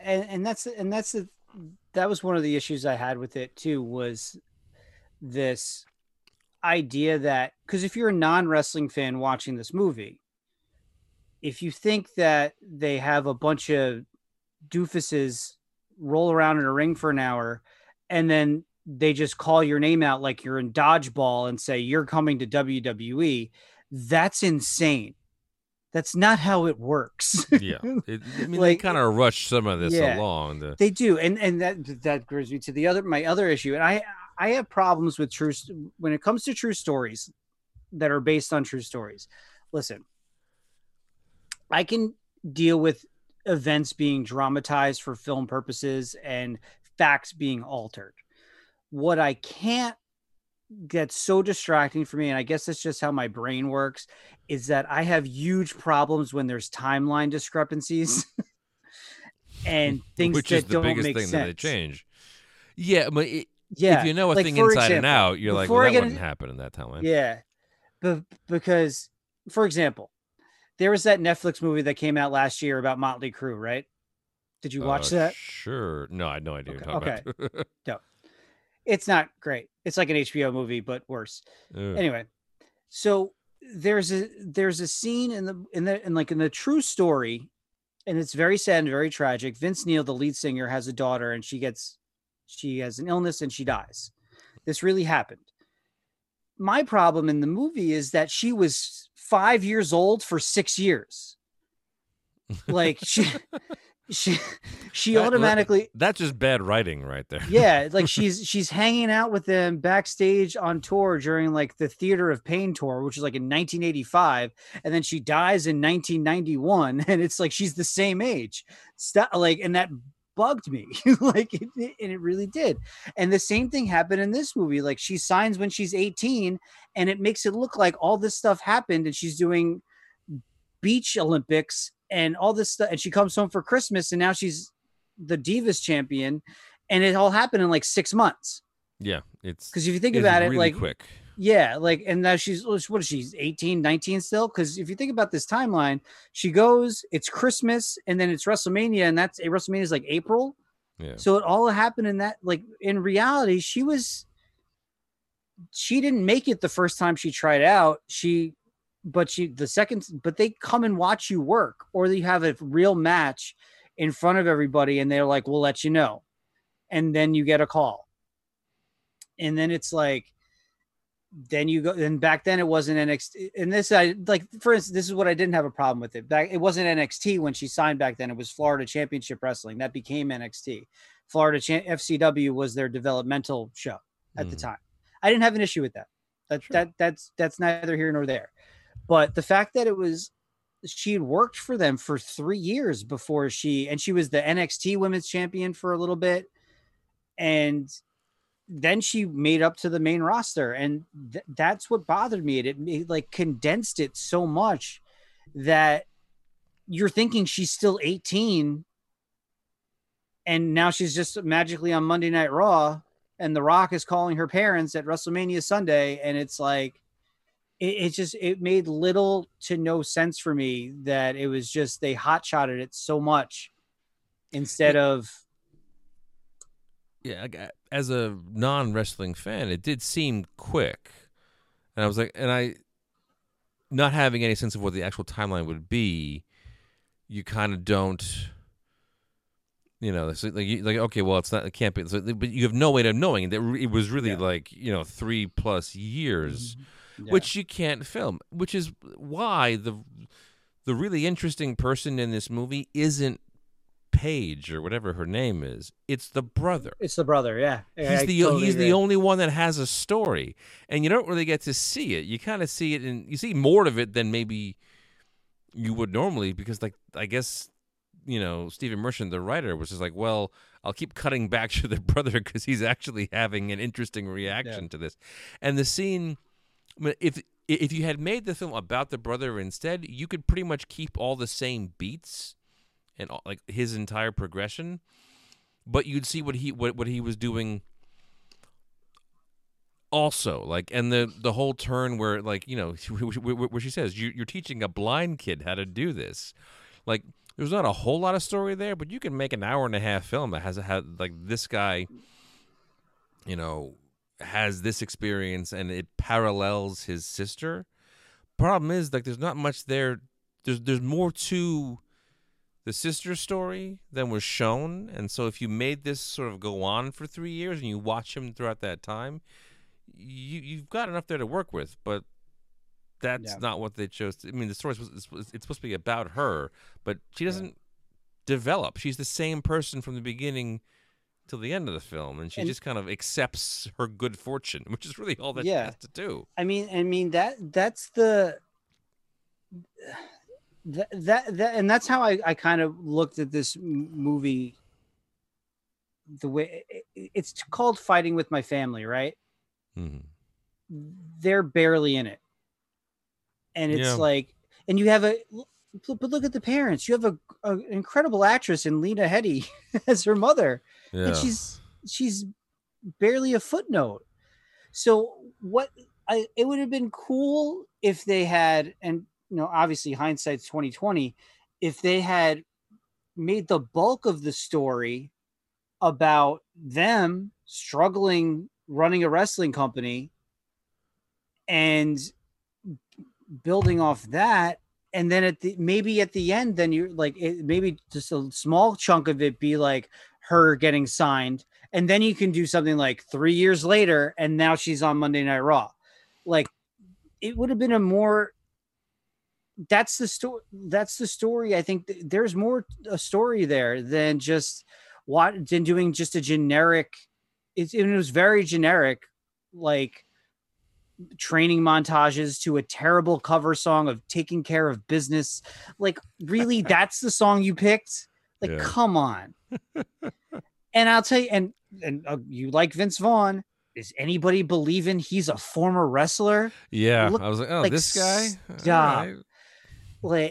[SPEAKER 5] that was one of the issues I had with it too, was this idea that, because if you're a non-wrestling fan watching this movie, if you think that they have a bunch of doofuses roll around in a ring for an hour and then they just call your name out like you're in dodgeball and say you're coming to WWE, that's insane. That's not how it works.
[SPEAKER 1] Yeah. They kind of rush some of this along.
[SPEAKER 5] They do. And that brings me to my other issue. And I have problems with when it comes to true stories that are based on true stories. Listen, I can deal with events being dramatized for film purposes and facts being altered. What I can't get so distracting for me, and I guess that's just how my brain works, is that I have huge problems when there's timeline discrepancies and things
[SPEAKER 1] which
[SPEAKER 5] that
[SPEAKER 1] is the
[SPEAKER 5] don't
[SPEAKER 1] biggest
[SPEAKER 5] make
[SPEAKER 1] thing
[SPEAKER 5] sense.
[SPEAKER 1] that they change. Yeah, but if you know a thing inside and out, you're like, well, that wouldn't happen in that timeline.
[SPEAKER 5] Yeah, but because, for example, there was that Netflix movie that came out last year about Motley Crue, right? Did you watch that?
[SPEAKER 1] Sure. No, I had no idea what you're talking about.
[SPEAKER 5] No. It's not great. It's like an HBO movie, but worse. Anyway, so there's a scene in the true story, and it's very sad and very tragic. Vince Neil, the lead singer, has a daughter, and she has an illness and she dies. This really happened. My problem in the movie is that she was 5 years old for 6 years. Like she automatically,
[SPEAKER 1] that's just bad writing right there.
[SPEAKER 5] Yeah, like she's hanging out with them backstage on tour during like the Theater of Pain tour, which is like in 1985, and then she dies in 1991, and it's like she's the same age. And that bugged me. Like it really did. And the same thing happened in this movie. Like she signs when she's 18, and it makes it look like all this stuff happened, and she's doing beach Olympics and all this stuff, and she comes home for Christmas, and now she's the Divas champion, and it all happened in like 6 months.
[SPEAKER 1] Yeah, it's
[SPEAKER 5] because if you think about it,
[SPEAKER 1] really
[SPEAKER 5] like
[SPEAKER 1] quick.
[SPEAKER 5] Yeah, like, and now she's 18, 19 still. Because if you think about this timeline, she goes, it's Christmas, and then it's WrestleMania, and WrestleMania is like April.
[SPEAKER 1] Yeah.
[SPEAKER 5] So it all happened in that. Like in reality, she didn't make it the first time she tried out. She but they come and watch you work, or you have a real match in front of everybody and they're like, we'll let you know. And then you get a call. And then it's like, then you go, and back then it wasn't NXT. And this, for instance, this is what I didn't have a problem with it. It wasn't NXT when she signed back then. It was Florida Championship Wrestling. That became NXT. FCW was their developmental show at the time. I didn't have an issue with that. That's neither here nor there. But the fact that she had worked for them for 3 years before she was the NXT Women's Champion for a little bit. And then she made up to the main roster. And that's what bothered me. It like condensed it so much that you're thinking she's still 18. And now she's just magically on Monday Night Raw, and The Rock is calling her parents at WrestleMania Sunday. And it's like, it made little to no sense for me that it was just, they hot-shotted it so much instead of.
[SPEAKER 1] Yeah, as a non-wrestling fan, it did seem quick. And I was like, not having any sense of what the actual timeline would be, you kind of don't, okay, well, it can't be, but you have no way of knowing that it was really 3+ years, which you can't film, which is why the really interesting person in this movie isn't Paige or whatever her name is. It's the brother.
[SPEAKER 5] It's the brother, yeah.
[SPEAKER 1] He's the only one that has a story, and you don't really get to see it. You kind of see it, and you see more of it than maybe you would normally, because I guess Stephen Merchant, the writer, was just like, well, I'll keep cutting back to the brother because he's actually having an interesting reaction to this. And the scene, if you had made the film about the brother instead, you could pretty much keep all the same beats and like his entire progression, but you'd see what he was doing also, like, and the whole turn where, like, where she says you're teaching a blind kid how to do this. Like, there's not a whole lot of story there, but you can make an 1.5-hour film that has like this guy, has this experience and it parallels his sister. Problem is, like, there's not much there. There's more to the sister story than was shown, and so if you made this sort of go on for 3 years and you watch him throughout that time, you've got enough there to work with. But that's not what they chose. I mean, the story it's supposed to be about her, but she doesn't develop. She's the same person from the beginning till the end of the film, and she just kind of accepts her good fortune, which is really all that she has to do.
[SPEAKER 5] I mean that's the. And that's how I kind of looked at this movie. The way it's called Fighting with My Family, right? Mm-hmm. They're barely in it, and it's like, and you have but look at the parents. You have an incredible actress in Lena Headey as her mother, and she's barely a footnote. So it would have been cool if they had, and obviously hindsight's 2020, if they had made the bulk of the story about them struggling running a wrestling company and building off that. And then maybe at the end, then you're like, maybe just a small chunk of it be like her getting signed. And then you can do something like 3 years later, and now she's on Monday Night Raw. Like, it would have been that's the story. That's the story. I think there's more a story there than doing just a generic. It was very generic, like training montages to a terrible cover song of Taking Care of Business. Like, really, that's the song you picked? Like, come on. And I'll tell you, and you like Vince Vaughn. Is anybody believing he's a former wrestler?
[SPEAKER 1] Yeah, I was like, oh, this guy.
[SPEAKER 5] Stop. Like,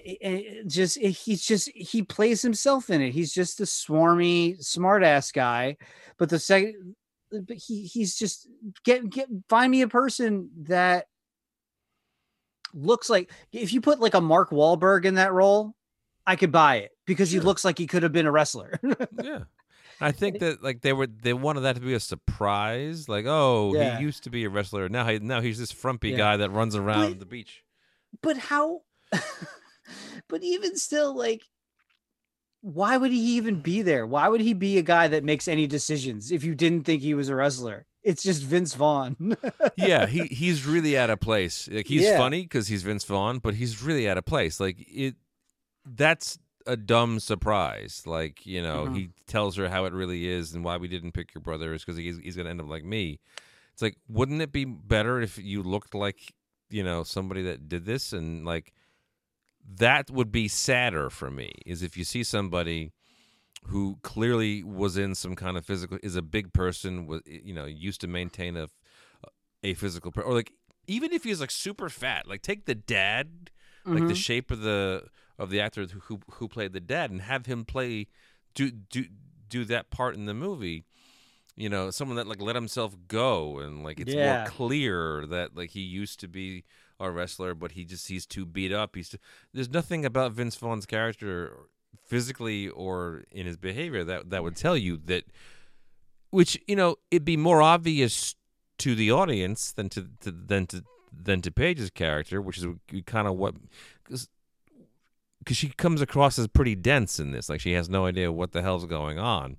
[SPEAKER 5] he plays himself in it. He's just a swarmy, smart ass guy. But he's just find me a person that looks like, if you put like a Mark Wahlberg in that role, I could buy it because he looks like he could have been a wrestler.
[SPEAKER 1] Yeah. I think that, like, they wanted that to be a surprise. Like, he used to be a wrestler. Now he's this frumpy guy that runs around the beach.
[SPEAKER 5] But how? But even still, like, why would he even be there? Why would he be a guy that makes any decisions if you didn't think he was a wrestler? It's just Vince Vaughn.
[SPEAKER 1] Yeah, he's really out of place. Like he's funny because he's Vince Vaughn, but he's really out of place. Like that's a dumb surprise. Like, you know, he tells her how it really is and why we didn't pick your brother is because he's going to end up like me. It's like, wouldn't it be better if you looked like, you know, somebody that did this? And like, that would be sadder for me, is if you see somebody who clearly was in some kind of physical, is a big person, was, you know, used to maintain a physical, or like, even if he's like super fat, like take the dad, like the shape of the actor who played the dad, and have him do that part in the movie. You know, someone that like let himself go, and like it's more clear that like he used to be a wrestler, but he's too beat up. There's nothing about Vince Vaughn's character physically or in his behavior that would tell you that, which, you know, it'd be more obvious to the audience than to Paige's character, which is kind of what, because she comes across as pretty dense in this, like she has no idea what the hell's going on.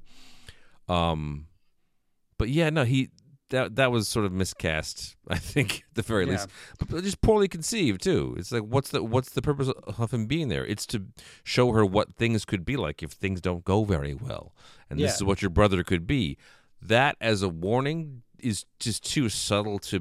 [SPEAKER 1] But yeah, no, that was sort of miscast, I think, at the very least. But just poorly conceived too. It's like, what's the purpose of him being there? It's to show her what things could be like if things don't go very well, and this is what your brother could be. That as a warning is just too subtle to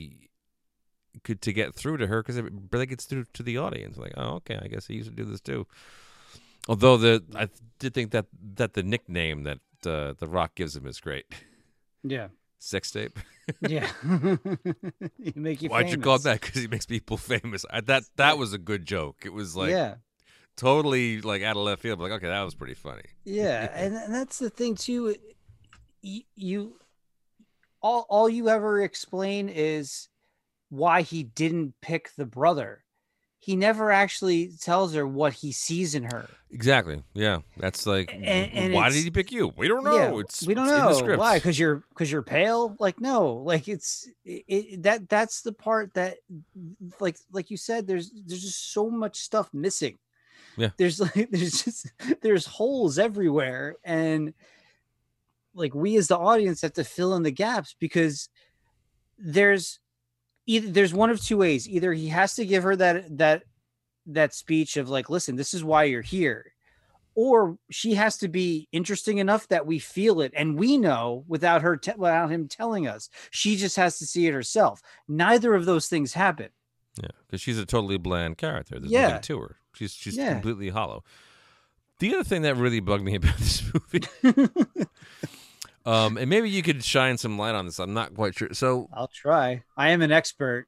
[SPEAKER 1] get through to her, because it really gets through to the audience. Like, oh, okay, I guess he used to do this too. Although I did think that the nickname that the Rock gives him is great.
[SPEAKER 5] Yeah.
[SPEAKER 1] Sex tape.
[SPEAKER 5] Yeah. He make you
[SPEAKER 1] Why'd
[SPEAKER 5] famous.
[SPEAKER 1] you call it that? Because he makes people famous. That was a good joke. It was like totally like out of left field. But like, okay, that was pretty funny.
[SPEAKER 5] Yeah, and that's the thing too. You all you ever explain is why he didn't pick the brother. He never actually tells her what he sees in her. Exactly.
[SPEAKER 1] Yeah, that's like, and why did he pick you? We don't know.
[SPEAKER 5] Yeah, we don't know why. Because you're pale. Like, no. Like that's the part that, like you said, there's just so much stuff missing.
[SPEAKER 1] Yeah.
[SPEAKER 5] There's holes everywhere, and like we as the audience have to fill in the gaps, because there's one of two ways. Either he has to give her that speech of like, listen, this is why you're here, or she has to be interesting enough that we feel it, and we know without him telling us. She just has to see it herself. Neither of those things happen.
[SPEAKER 1] Yeah, because she's a totally bland character. There's nothing to her. She's completely hollow. The other thing that really bugged me about this movie, and maybe you could shine some light on this. I'm not quite sure. So
[SPEAKER 5] I'll try. I am an expert.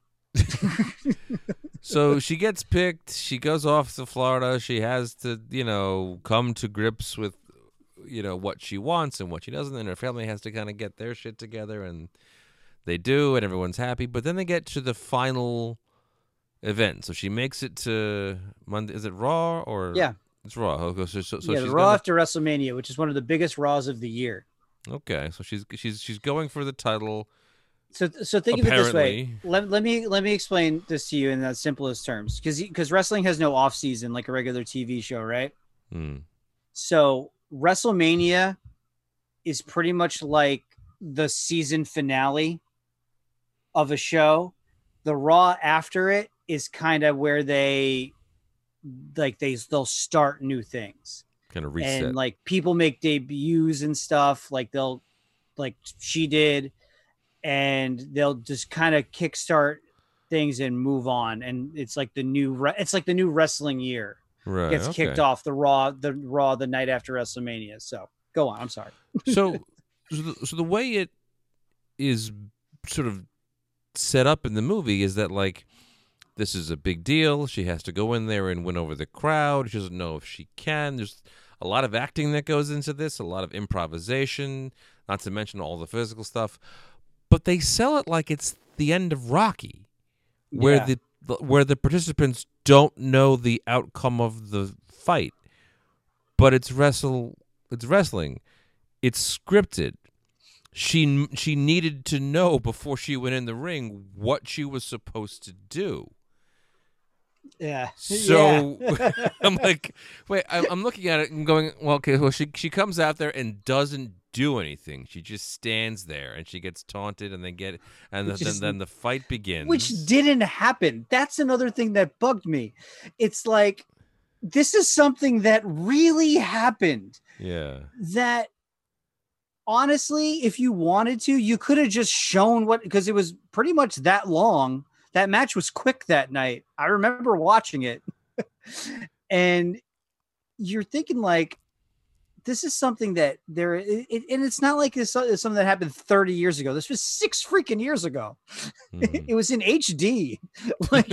[SPEAKER 1] So she gets picked. She goes off to Florida. She has to, you know, come to grips with, you know, what she wants and what she doesn't. And her family has to kind of get their shit together, and they do, and everyone's happy. But then they get to the final event. So she makes it to Monday. Is it Raw or?
[SPEAKER 5] Yeah.
[SPEAKER 1] It's Raw. So
[SPEAKER 5] she's Raw after WrestleMania, which is one of the biggest Raws of the year.
[SPEAKER 1] Okay, so she's going for the title.
[SPEAKER 5] So think of it this way. Let me explain this to you in the simplest terms, because wrestling has no off season like a regular TV show, right? So WrestleMania is pretty much like the season finale of a show. The Raw after it is kind of where they'll start new things.
[SPEAKER 1] Kind of reset.
[SPEAKER 5] And like people make debuts and stuff, like she did, and they'll just kind of kickstart things and move on. And it's like the new wrestling year.
[SPEAKER 1] Right.
[SPEAKER 5] Gets kicked off the Raw the night after WrestleMania. So go on. I'm sorry.
[SPEAKER 1] So the way it is sort of set up in the movie is that like, this is a big deal. She has to go in there and win over the crowd. She doesn't know if she can. There's a lot of acting that goes into this, a lot of improvisation, not to mention all the physical stuff. But they sell it like it's the end of Rocky, where the participants don't know the outcome of the fight. But it's wrestling. It's scripted. She needed to know before she went in the ring what she was supposed to do.
[SPEAKER 5] Yeah.
[SPEAKER 1] So I'm like, wait, I'm looking at it and going, well, okay, well, she comes out there and doesn't do anything. She just stands there and she gets taunted and then the fight begins.
[SPEAKER 5] Which didn't happen. That's another thing that bugged me. It's like, this is something that really happened.
[SPEAKER 1] Yeah.
[SPEAKER 5] That honestly, if you wanted to, you could have just shown because it was pretty much that long. That match was quick that night. I remember watching it. And you're thinking like, this is something that and it's not like it's something that happened 30 years ago. This was 6 freaking years ago. It was in HD. Like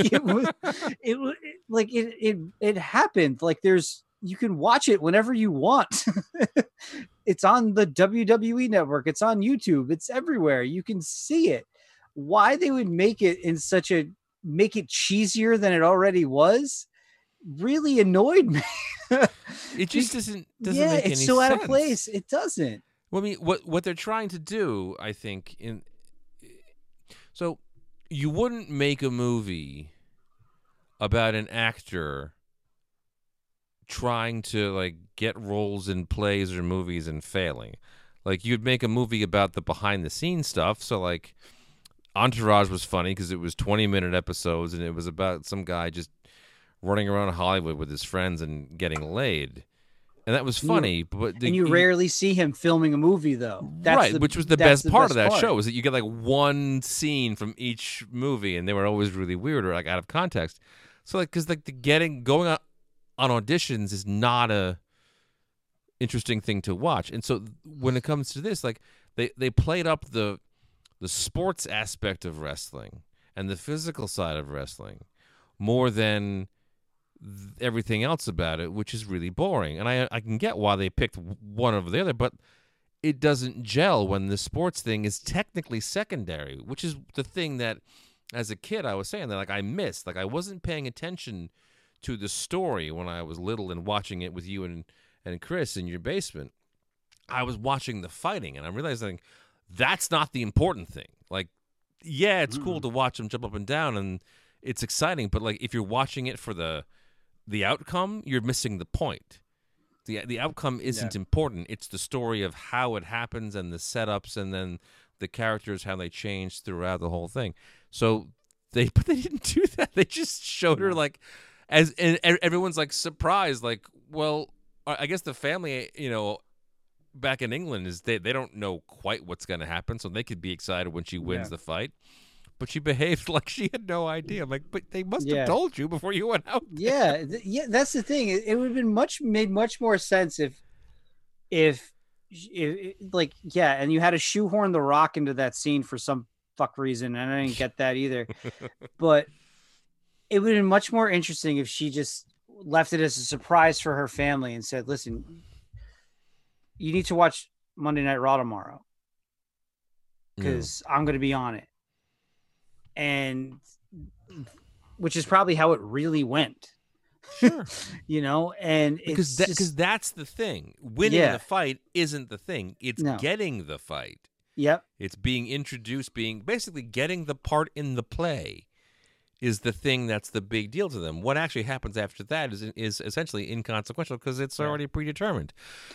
[SPEAKER 5] it happened. Like you can watch it whenever you want. It's on the WWE network. It's on YouTube. It's everywhere. You can see it. Why they would make it make it cheesier than it already was really annoyed me.
[SPEAKER 1] It just doesn't make any sense.
[SPEAKER 5] It's so out of place. It doesn't.
[SPEAKER 1] Well, I mean, what they're trying to do, I think, so you wouldn't make a movie about an actor trying to like get roles in plays or movies and failing. Like you'd make a movie about the behind the scenes stuff. So like Entourage was funny because it was 20-minute episodes and it was about some guy just running around Hollywood with his friends and getting laid. And that was funny. But
[SPEAKER 5] you rarely see him filming a movie, though.
[SPEAKER 1] Which was the best part of that show, is that you get like one scene from each movie, and they were always really weird or like out of context. So like, because like going on auditions is not a interesting thing to watch. And so when it comes to this, like they played up the sports aspect of wrestling and the physical side of wrestling more than everything else about it, which is really boring. And I can get why they picked one over the other, but it doesn't gel when the sports thing is technically secondary, which is the thing that as a kid I was saying that like I missed. Like I wasn't paying attention to the story when I was little and watching it with you and Chris in your basement. I was watching the fighting, and I'm realizing that's not the important thing. Like, yeah, it's cool to watch them jump up and down, and it's exciting, but like if you're watching it for the outcome, you're missing the point. The outcome isn't important. It's the story of how it happens and the setups and then the characters, how they change throughout the whole thing. So they didn't do that. They just showed her like and everyone's like surprised, like, well, I guess the family, back in England is they don't know quite what's going to happen, so they could be excited when she wins the fight. But she behaved like she had no idea. I'm like, but they must have told you before you went out there.
[SPEAKER 5] Yeah, that's the thing. It would have been made much more sense if and you had to shoehorn The Rock into that scene for some fuck reason, and I didn't get that either. But it would have been much more interesting if she just left it as a surprise for her family and said, "Listen, you need to watch Monday Night Raw tomorrow because I'm going to be on it." And which is probably how it really went.
[SPEAKER 1] Sure.
[SPEAKER 5] And
[SPEAKER 1] because that's the thing. Winning the fight isn't the thing. It's getting the fight.
[SPEAKER 5] Yep.
[SPEAKER 1] It's being introduced, basically getting the part in the play is the thing that's the big deal to them. What actually happens after that is essentially inconsequential because it's already predetermined.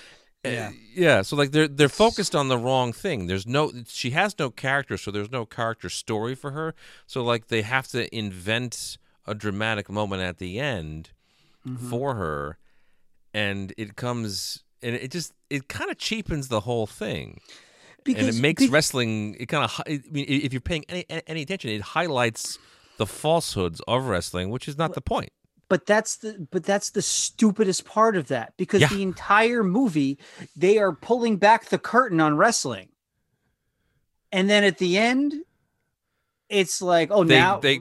[SPEAKER 1] So like they're focused on the wrong thing. She has no character, so there's no character story for her. So like they have to invent a dramatic moment at the end for her, and it kind of cheapens the whole thing. And it makes wrestling, if you're paying any attention, it highlights the falsehoods of wrestling, which is not the point.
[SPEAKER 5] But that's the stupidest part of that, because the entire movie, they are pulling back the curtain on wrestling. And then at the end, it's like, they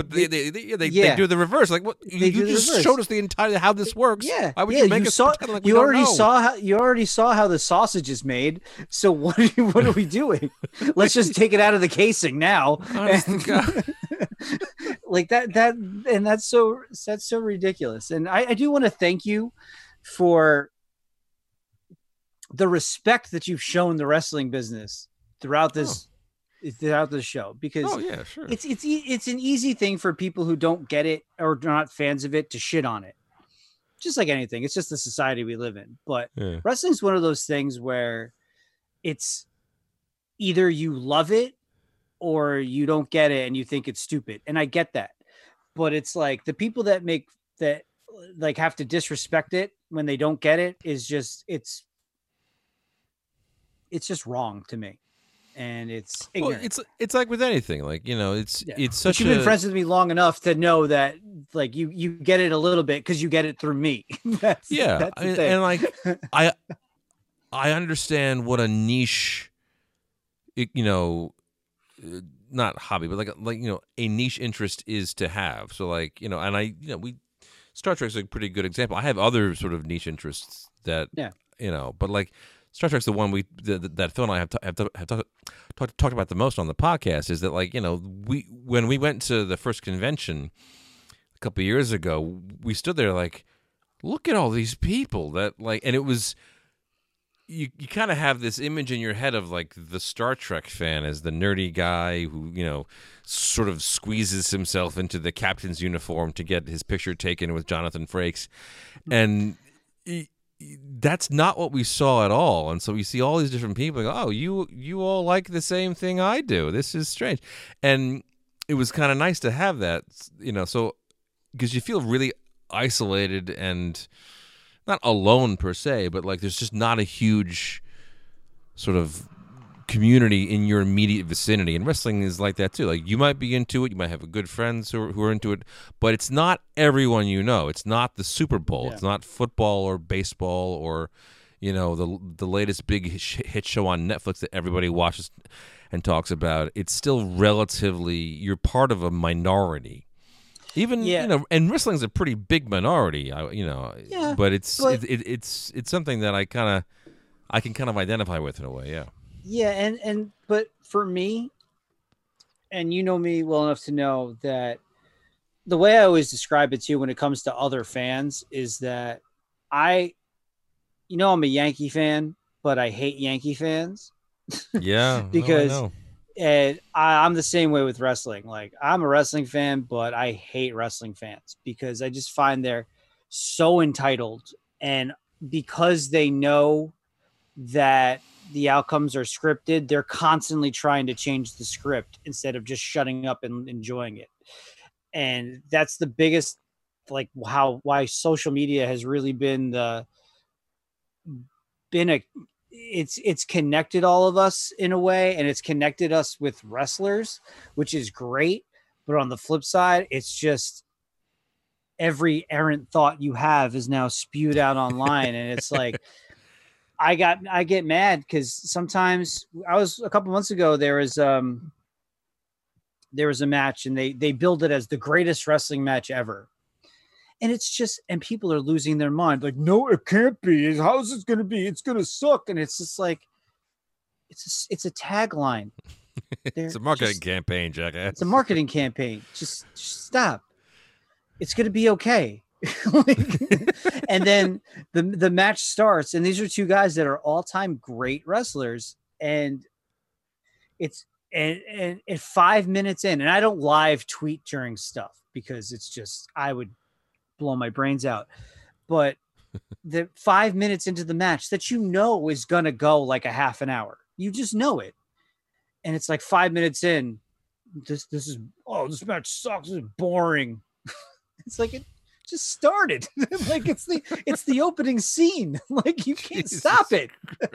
[SPEAKER 5] do the reverse. Like, what? You just showed us the entire how this works. Yeah. Why would you make us pretend like we don't know? You already saw how the sausage is made. So what are we doing? Let's just take it out of the casing now. Like that, and that's so ridiculous. And I do want to thank you for the respect that you've shown the wrestling business throughout this throughout the show because
[SPEAKER 1] sure.
[SPEAKER 5] It's an easy thing for people who don't get it or are not fans of it to shit on it. Just like anything, it's just the society we live in. But wrestling's one of those things where it's either you love it or you don't get it and you think it's stupid. And I get that. But it's like the people that like have to disrespect it when they don't get it is just it's just wrong to me. And it's ignorant.
[SPEAKER 1] Well, it's like with anything, like, it's such.
[SPEAKER 5] But you've been friends with me long enough to know that, like, you get it a little bit because you get it through me. That's
[SPEAKER 1] and like I understand what a niche, not hobby, but like a niche interest is to have. So like and Star Trek's a pretty good example. I have other sort of niche interests that but like. Star Trek's the one that Phil and I have talked about the most on the podcast. Is that like when we went to the first convention a couple of years ago, we stood there like, look at all these people that like, and it was you kind of have this image in your head of like the Star Trek fan as the nerdy guy who sort of squeezes himself into the captain's uniform to get his picture taken with Jonathan Frakes, and. That's not what we saw at all. And so we see all these different people go, oh, you all like the same thing I do. This is strange. And it was kind of nice to have that, so because you feel really isolated and not alone per se, but like there's just not a huge sort of community in your immediate vicinity, and wrestling is like that too. Like you might be into it, you might have good friends who are into it, but it's not everyone you know. It's not the Super Bowl. It's not football or baseball or the latest big hit show on Netflix that everybody watches and talks about. It's still relatively, you're part of a minority. Even and wrestling's a pretty big minority. But it's something that I can kind of identify with in a way.
[SPEAKER 5] Yeah, but for me, and you know me well enough to know that the way I always describe it to you when it comes to other fans is that I'm a Yankee fan, but I hate Yankee fans.
[SPEAKER 1] Yeah,
[SPEAKER 5] because and I'm the same way with wrestling. Like I'm a wrestling fan, but I hate wrestling fans because I just find they're so entitled, and because they know that the outcomes are scripted, they're constantly trying to change the script instead of just shutting up and enjoying it. And that's the biggest, like why social media has really it's connected all of us in a way, and it's connected us with wrestlers, which is great. But on the flip side, it's just every errant thought you have is now spewed out online. And it's like, I get mad because sometimes a couple months ago, there was a match and they billed it as the greatest wrestling match ever. And it's just, and people are losing their mind. Like, no, it can't be. How's it going to be? It's going to suck. And it's just like, it's a tagline.
[SPEAKER 1] It's a marketing campaign, jackass.
[SPEAKER 5] It's a marketing campaign. Just stop. It's going to be okay. And then the match starts, and these are two guys that are all-time great wrestlers, and it's and 5 minutes in, and I don't live tweet during stuff because it's just I would blow my brains out. But the 5 minutes into the match that is gonna go like a half an hour, you just know it, and it's like 5 minutes in, this match sucks, this is boring. It's like it just started. Like it's the opening scene. Like you can't stop it.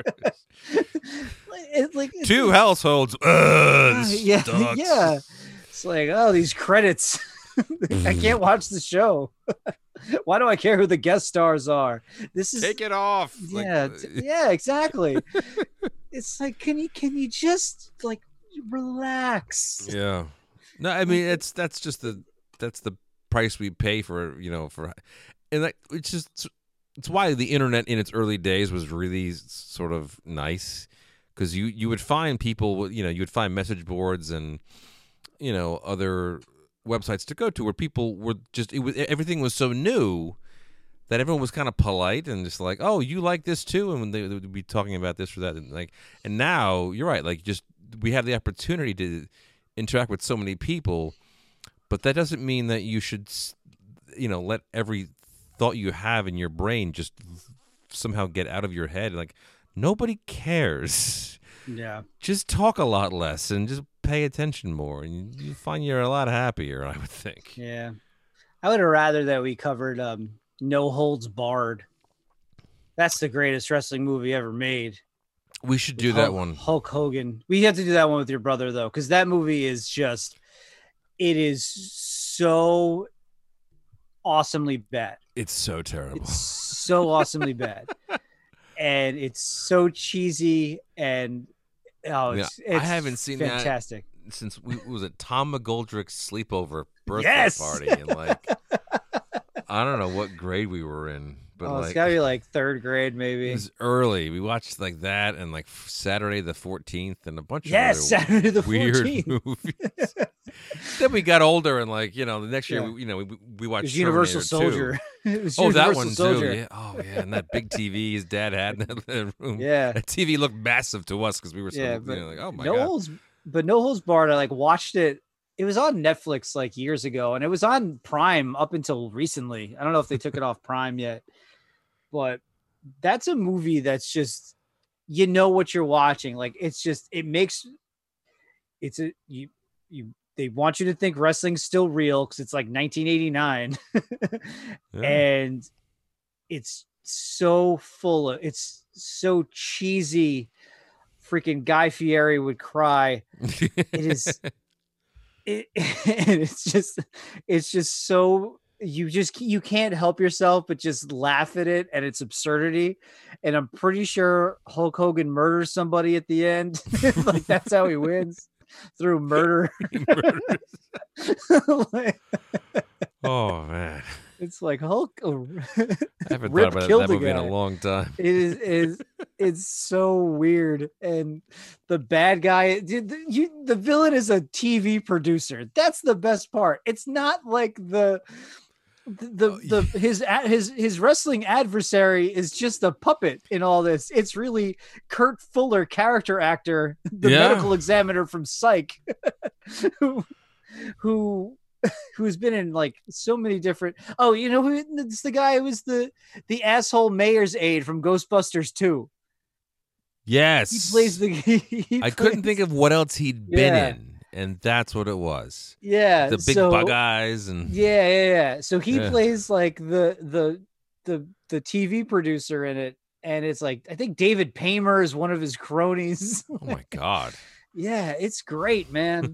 [SPEAKER 1] Two households.
[SPEAKER 5] Yeah. It's like, oh, these credits. I can't watch the show. Why do I care who the guest stars are?
[SPEAKER 1] Take it off.
[SPEAKER 5] Yeah, yeah, exactly. It's like, can you just like relax?
[SPEAKER 1] Yeah. No, I mean that's the price we pay for, and like it's why the internet in its early days was really sort of nice, because you would find people, you would find message boards and other websites to go to where people were just, everything was so new that everyone was kind of polite and just like, oh, you like this too, and when they would be talking about this or that, and now you're right, like just we have the opportunity to interact with so many people, but that doesn't mean that you should, let every thought you have in your brain just somehow get out of your head. Like, nobody cares.
[SPEAKER 5] Yeah.
[SPEAKER 1] Just talk a lot less and just pay attention more, and you find you're a lot happier, I would think.
[SPEAKER 5] Yeah. I would have rather that we covered No Holds Barred. That's the greatest wrestling movie ever made.
[SPEAKER 1] We should do that one.
[SPEAKER 5] Hulk Hogan. We have to do that one with your brother, though, because that movie is just, it is so awesomely bad.
[SPEAKER 1] It's so terrible.
[SPEAKER 5] It's so awesomely bad. And it's so cheesy. And it's
[SPEAKER 1] I haven't seen
[SPEAKER 5] fantastic.
[SPEAKER 1] That since was it Tom McGoldrick's sleepover birthday party. And like, I don't know what grade we were in. But
[SPEAKER 5] it's gotta be like third grade, maybe.
[SPEAKER 1] It was early. We watched like that and like Saturday the 14th and a bunch of
[SPEAKER 5] Saturday the
[SPEAKER 1] weird
[SPEAKER 5] 14th.
[SPEAKER 1] movies. Then we got older and like the next year we watched
[SPEAKER 5] Universal Soldier.
[SPEAKER 1] It was that one Soldier. Too. Yeah. Oh yeah, and that big TV his dad had in that room.
[SPEAKER 5] Yeah,
[SPEAKER 1] that TV looked massive to us because we were so like, oh my god.
[SPEAKER 5] But No Holds Barred, I like watched it. It was on Netflix like years ago, and it was on Prime up until recently. I don't know if they took it off Prime yet. But that's a movie that's just, what you're watching. Like, it's just, they want you to think wrestling's still real because it's like 1989. Yeah. And it's so it's so cheesy. Freaking Guy Fieri would cry. It's just so, you can't help yourself but just laugh at it and its absurdity. And I'm pretty sure Hulk Hogan murders somebody at the end. Like, that's how he wins, through murder.
[SPEAKER 1] Oh man,
[SPEAKER 5] it's like Hulk.
[SPEAKER 1] I haven't thought about that movie in a long time.
[SPEAKER 5] It's so weird. And the bad guy, the villain is a TV producer. That's the best part. It's not like his wrestling adversary is just a puppet in all this. It's really Kurt Fuller, character actor, the medical examiner from Psych, who's been in like so many different. Oh, who? It's the guy who was the asshole mayor's aide from Ghostbusters 2.
[SPEAKER 1] Yes,
[SPEAKER 5] he plays
[SPEAKER 1] I couldn't think of what else he'd been in. And that's what it was.
[SPEAKER 5] Yeah,
[SPEAKER 1] the big bug eyes and
[SPEAKER 5] So he plays like the TV producer in it, and it's like, I think David Paymer is one of his cronies.
[SPEAKER 1] Oh my god!
[SPEAKER 5] Yeah, it's great, man.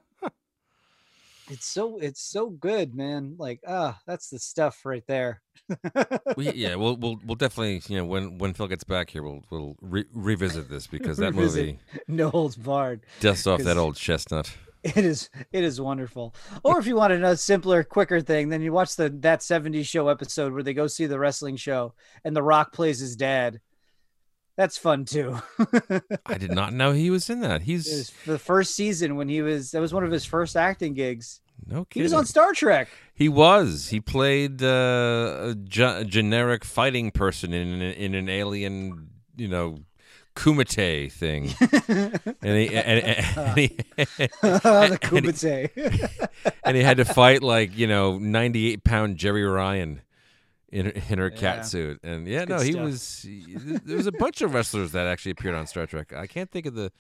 [SPEAKER 5] It's so good, man. Like, that's the stuff right there.
[SPEAKER 1] We'll definitely, when Phil gets back here, we'll revisit this, because that movie,
[SPEAKER 5] No Holds Barred,
[SPEAKER 1] dust off that old chestnut.
[SPEAKER 5] It is wonderful. Or if you want a simpler, quicker thing, then you watch That 70s Show episode where they go see the wrestling show and The Rock plays his dad. That's fun too.
[SPEAKER 1] I did not know he was in that.
[SPEAKER 5] It was the first season that was one of his first acting gigs.
[SPEAKER 1] No kidding.
[SPEAKER 5] He was on Star Trek.
[SPEAKER 1] He was. He played a generic fighting person in an alien, Kumite thing.
[SPEAKER 5] The Kumite.
[SPEAKER 1] And he had to fight 98-pound Jerry Ryan in her cat suit. And he was. There was a bunch of wrestlers that actually appeared on Star Trek. I can't think of the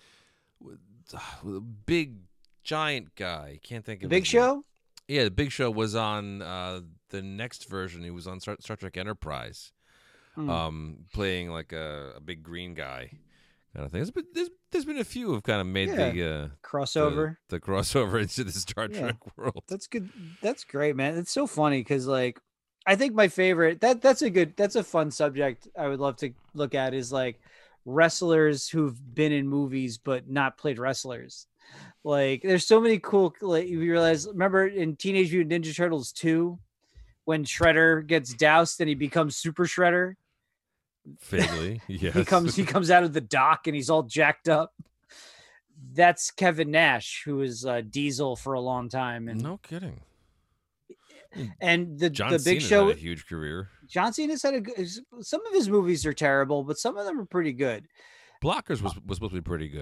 [SPEAKER 1] big giant guy. Can't think of
[SPEAKER 5] Big Show.
[SPEAKER 1] Yeah, the Big Show was on the next version. He was on Star Trek Enterprise, playing like a big green guy kind of thing. There's been a few who've kind of made the
[SPEAKER 5] crossover,
[SPEAKER 1] the crossover into the Star Trek world.
[SPEAKER 5] That's good. That's great, man. It's so funny because I think my favorite that's a fun subject I would love to look at is like wrestlers who've been in movies but not played wrestlers. Like, there's so many cool, you realize, remember in Teenage Mutant Ninja Turtles 2 when Shredder gets doused and he becomes Super Shredder?
[SPEAKER 1] Vaguely, yes.
[SPEAKER 5] he comes out of the dock and he's all jacked up. That's Kevin Nash, who was Diesel for a long time. And
[SPEAKER 1] no kidding.
[SPEAKER 5] And the
[SPEAKER 1] John
[SPEAKER 5] Big
[SPEAKER 1] Cena's
[SPEAKER 5] Show
[SPEAKER 1] had a huge career.
[SPEAKER 5] John Cena's had some of his movies are terrible, but some of them are pretty good.
[SPEAKER 1] Blockers was supposed to be pretty good.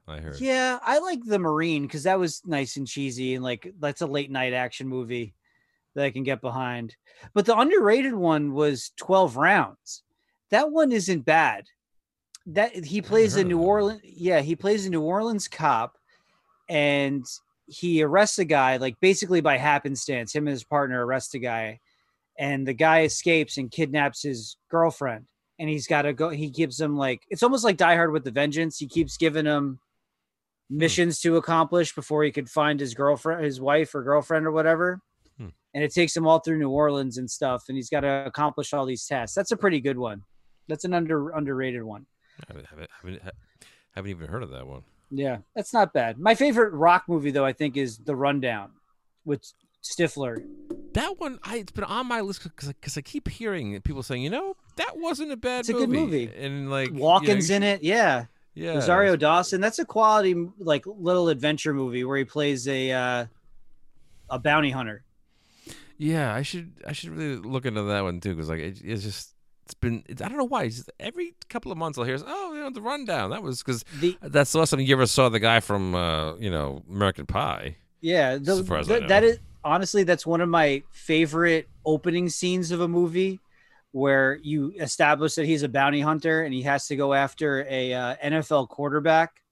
[SPEAKER 1] I heard.
[SPEAKER 5] Yeah, I like The Marine because that was nice and cheesy, and like that's a late night action movie that I can get behind. But the underrated one was 12 Rounds. That one isn't bad. That he plays a New Orleans. Yeah, he plays a New Orleans cop, and he arrests a guy like basically by happenstance. Him and his partner arrest a guy, and the guy escapes and kidnaps his girlfriend. And he's got to go. He gives him like it's almost like Die Hard with the Vengeance. He keeps giving him missions to accomplish before he could find his girlfriend, his wife or girlfriend or whatever. And it takes him all through New Orleans and stuff. And he's got to accomplish all these tasks. That's a pretty good one. That's an underrated one.
[SPEAKER 1] Haven't even heard of that one.
[SPEAKER 5] Yeah, that's not bad. My favorite rock movie, though, I think, is The Rundown with Stifler.
[SPEAKER 1] That one, it's been on my list because I keep hearing people saying, that wasn't a bad movie.
[SPEAKER 5] It's a good movie.
[SPEAKER 1] And like
[SPEAKER 5] Walken's in it, yeah.
[SPEAKER 1] Yeah.
[SPEAKER 5] Rosario Dawson. That's a quality, like, little adventure movie where he plays a bounty hunter.
[SPEAKER 1] Yeah, I should really look into that one too because like it's been I don't know why every couple of months I'll hear The Rundown. That was because that's the last time you ever saw the guy from American Pie.
[SPEAKER 5] Yeah, that is honestly that's one of my favorite opening scenes of a movie where you establish that he's a bounty hunter and he has to go after a NFL quarterback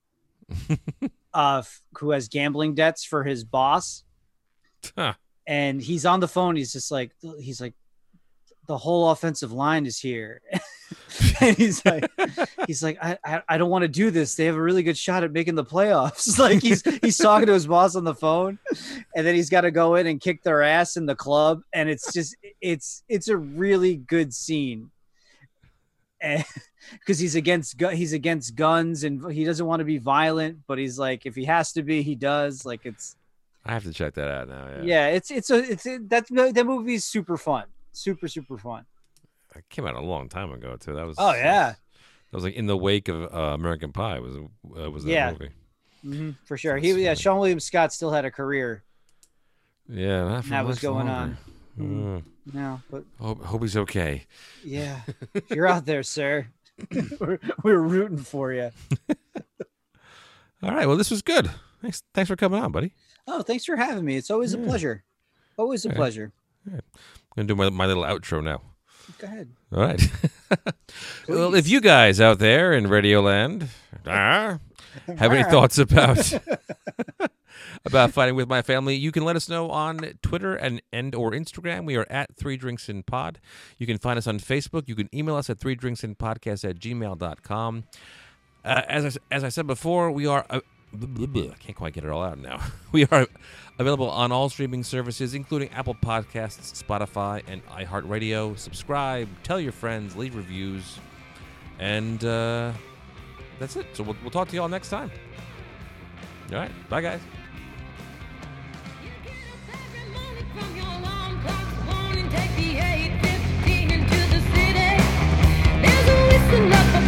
[SPEAKER 5] who has gambling debts for his boss.
[SPEAKER 1] Huh.
[SPEAKER 5] And he's on the phone. He's like, the whole offensive line is here. And he's like, I don't want to do this. They have a really good shot at making the playoffs. Like he's talking to his boss on the phone, and then he's got to go in and kick their ass in the club. And it's just, it's a really good scene. And because he's against guns and he doesn't want to be violent, but he's like, if he has to be, he does. Like
[SPEAKER 1] I have to check that out now.
[SPEAKER 5] Yeah, that movie is super fun, super fun.
[SPEAKER 1] It came out a long time ago too. That was
[SPEAKER 5] that
[SPEAKER 1] was like in the wake of American Pie. Was that movie?
[SPEAKER 5] Mm-hmm, for sure. Sean William Scott still had a career.
[SPEAKER 1] Yeah,
[SPEAKER 5] that was going on.
[SPEAKER 1] No, but hope he's okay.
[SPEAKER 5] Yeah, if you're out there, sir, we're rooting for you.
[SPEAKER 1] All right. Well, this was good. Thanks for coming on, buddy.
[SPEAKER 5] Oh, thanks for having me. It's always a pleasure. Always a pleasure.
[SPEAKER 1] I'm going to do my little outro now.
[SPEAKER 5] Go ahead.
[SPEAKER 1] All right. Well, if you guys out there in Radioland have any thoughts about fighting with my family, you can let us know on Twitter and or Instagram. We are at 3 Drinks in Pod. You can find us on Facebook. You can email us at 3drinksinpodcast@gmail.com. As I said before, we are... I can't quite get it all out now. We are available on all streaming services, including Apple Podcasts, Spotify, and iHeartRadio. Subscribe, tell your friends, leave reviews, and that's it. So we'll talk to you all next time. All right. Bye, guys.
[SPEAKER 4] There's a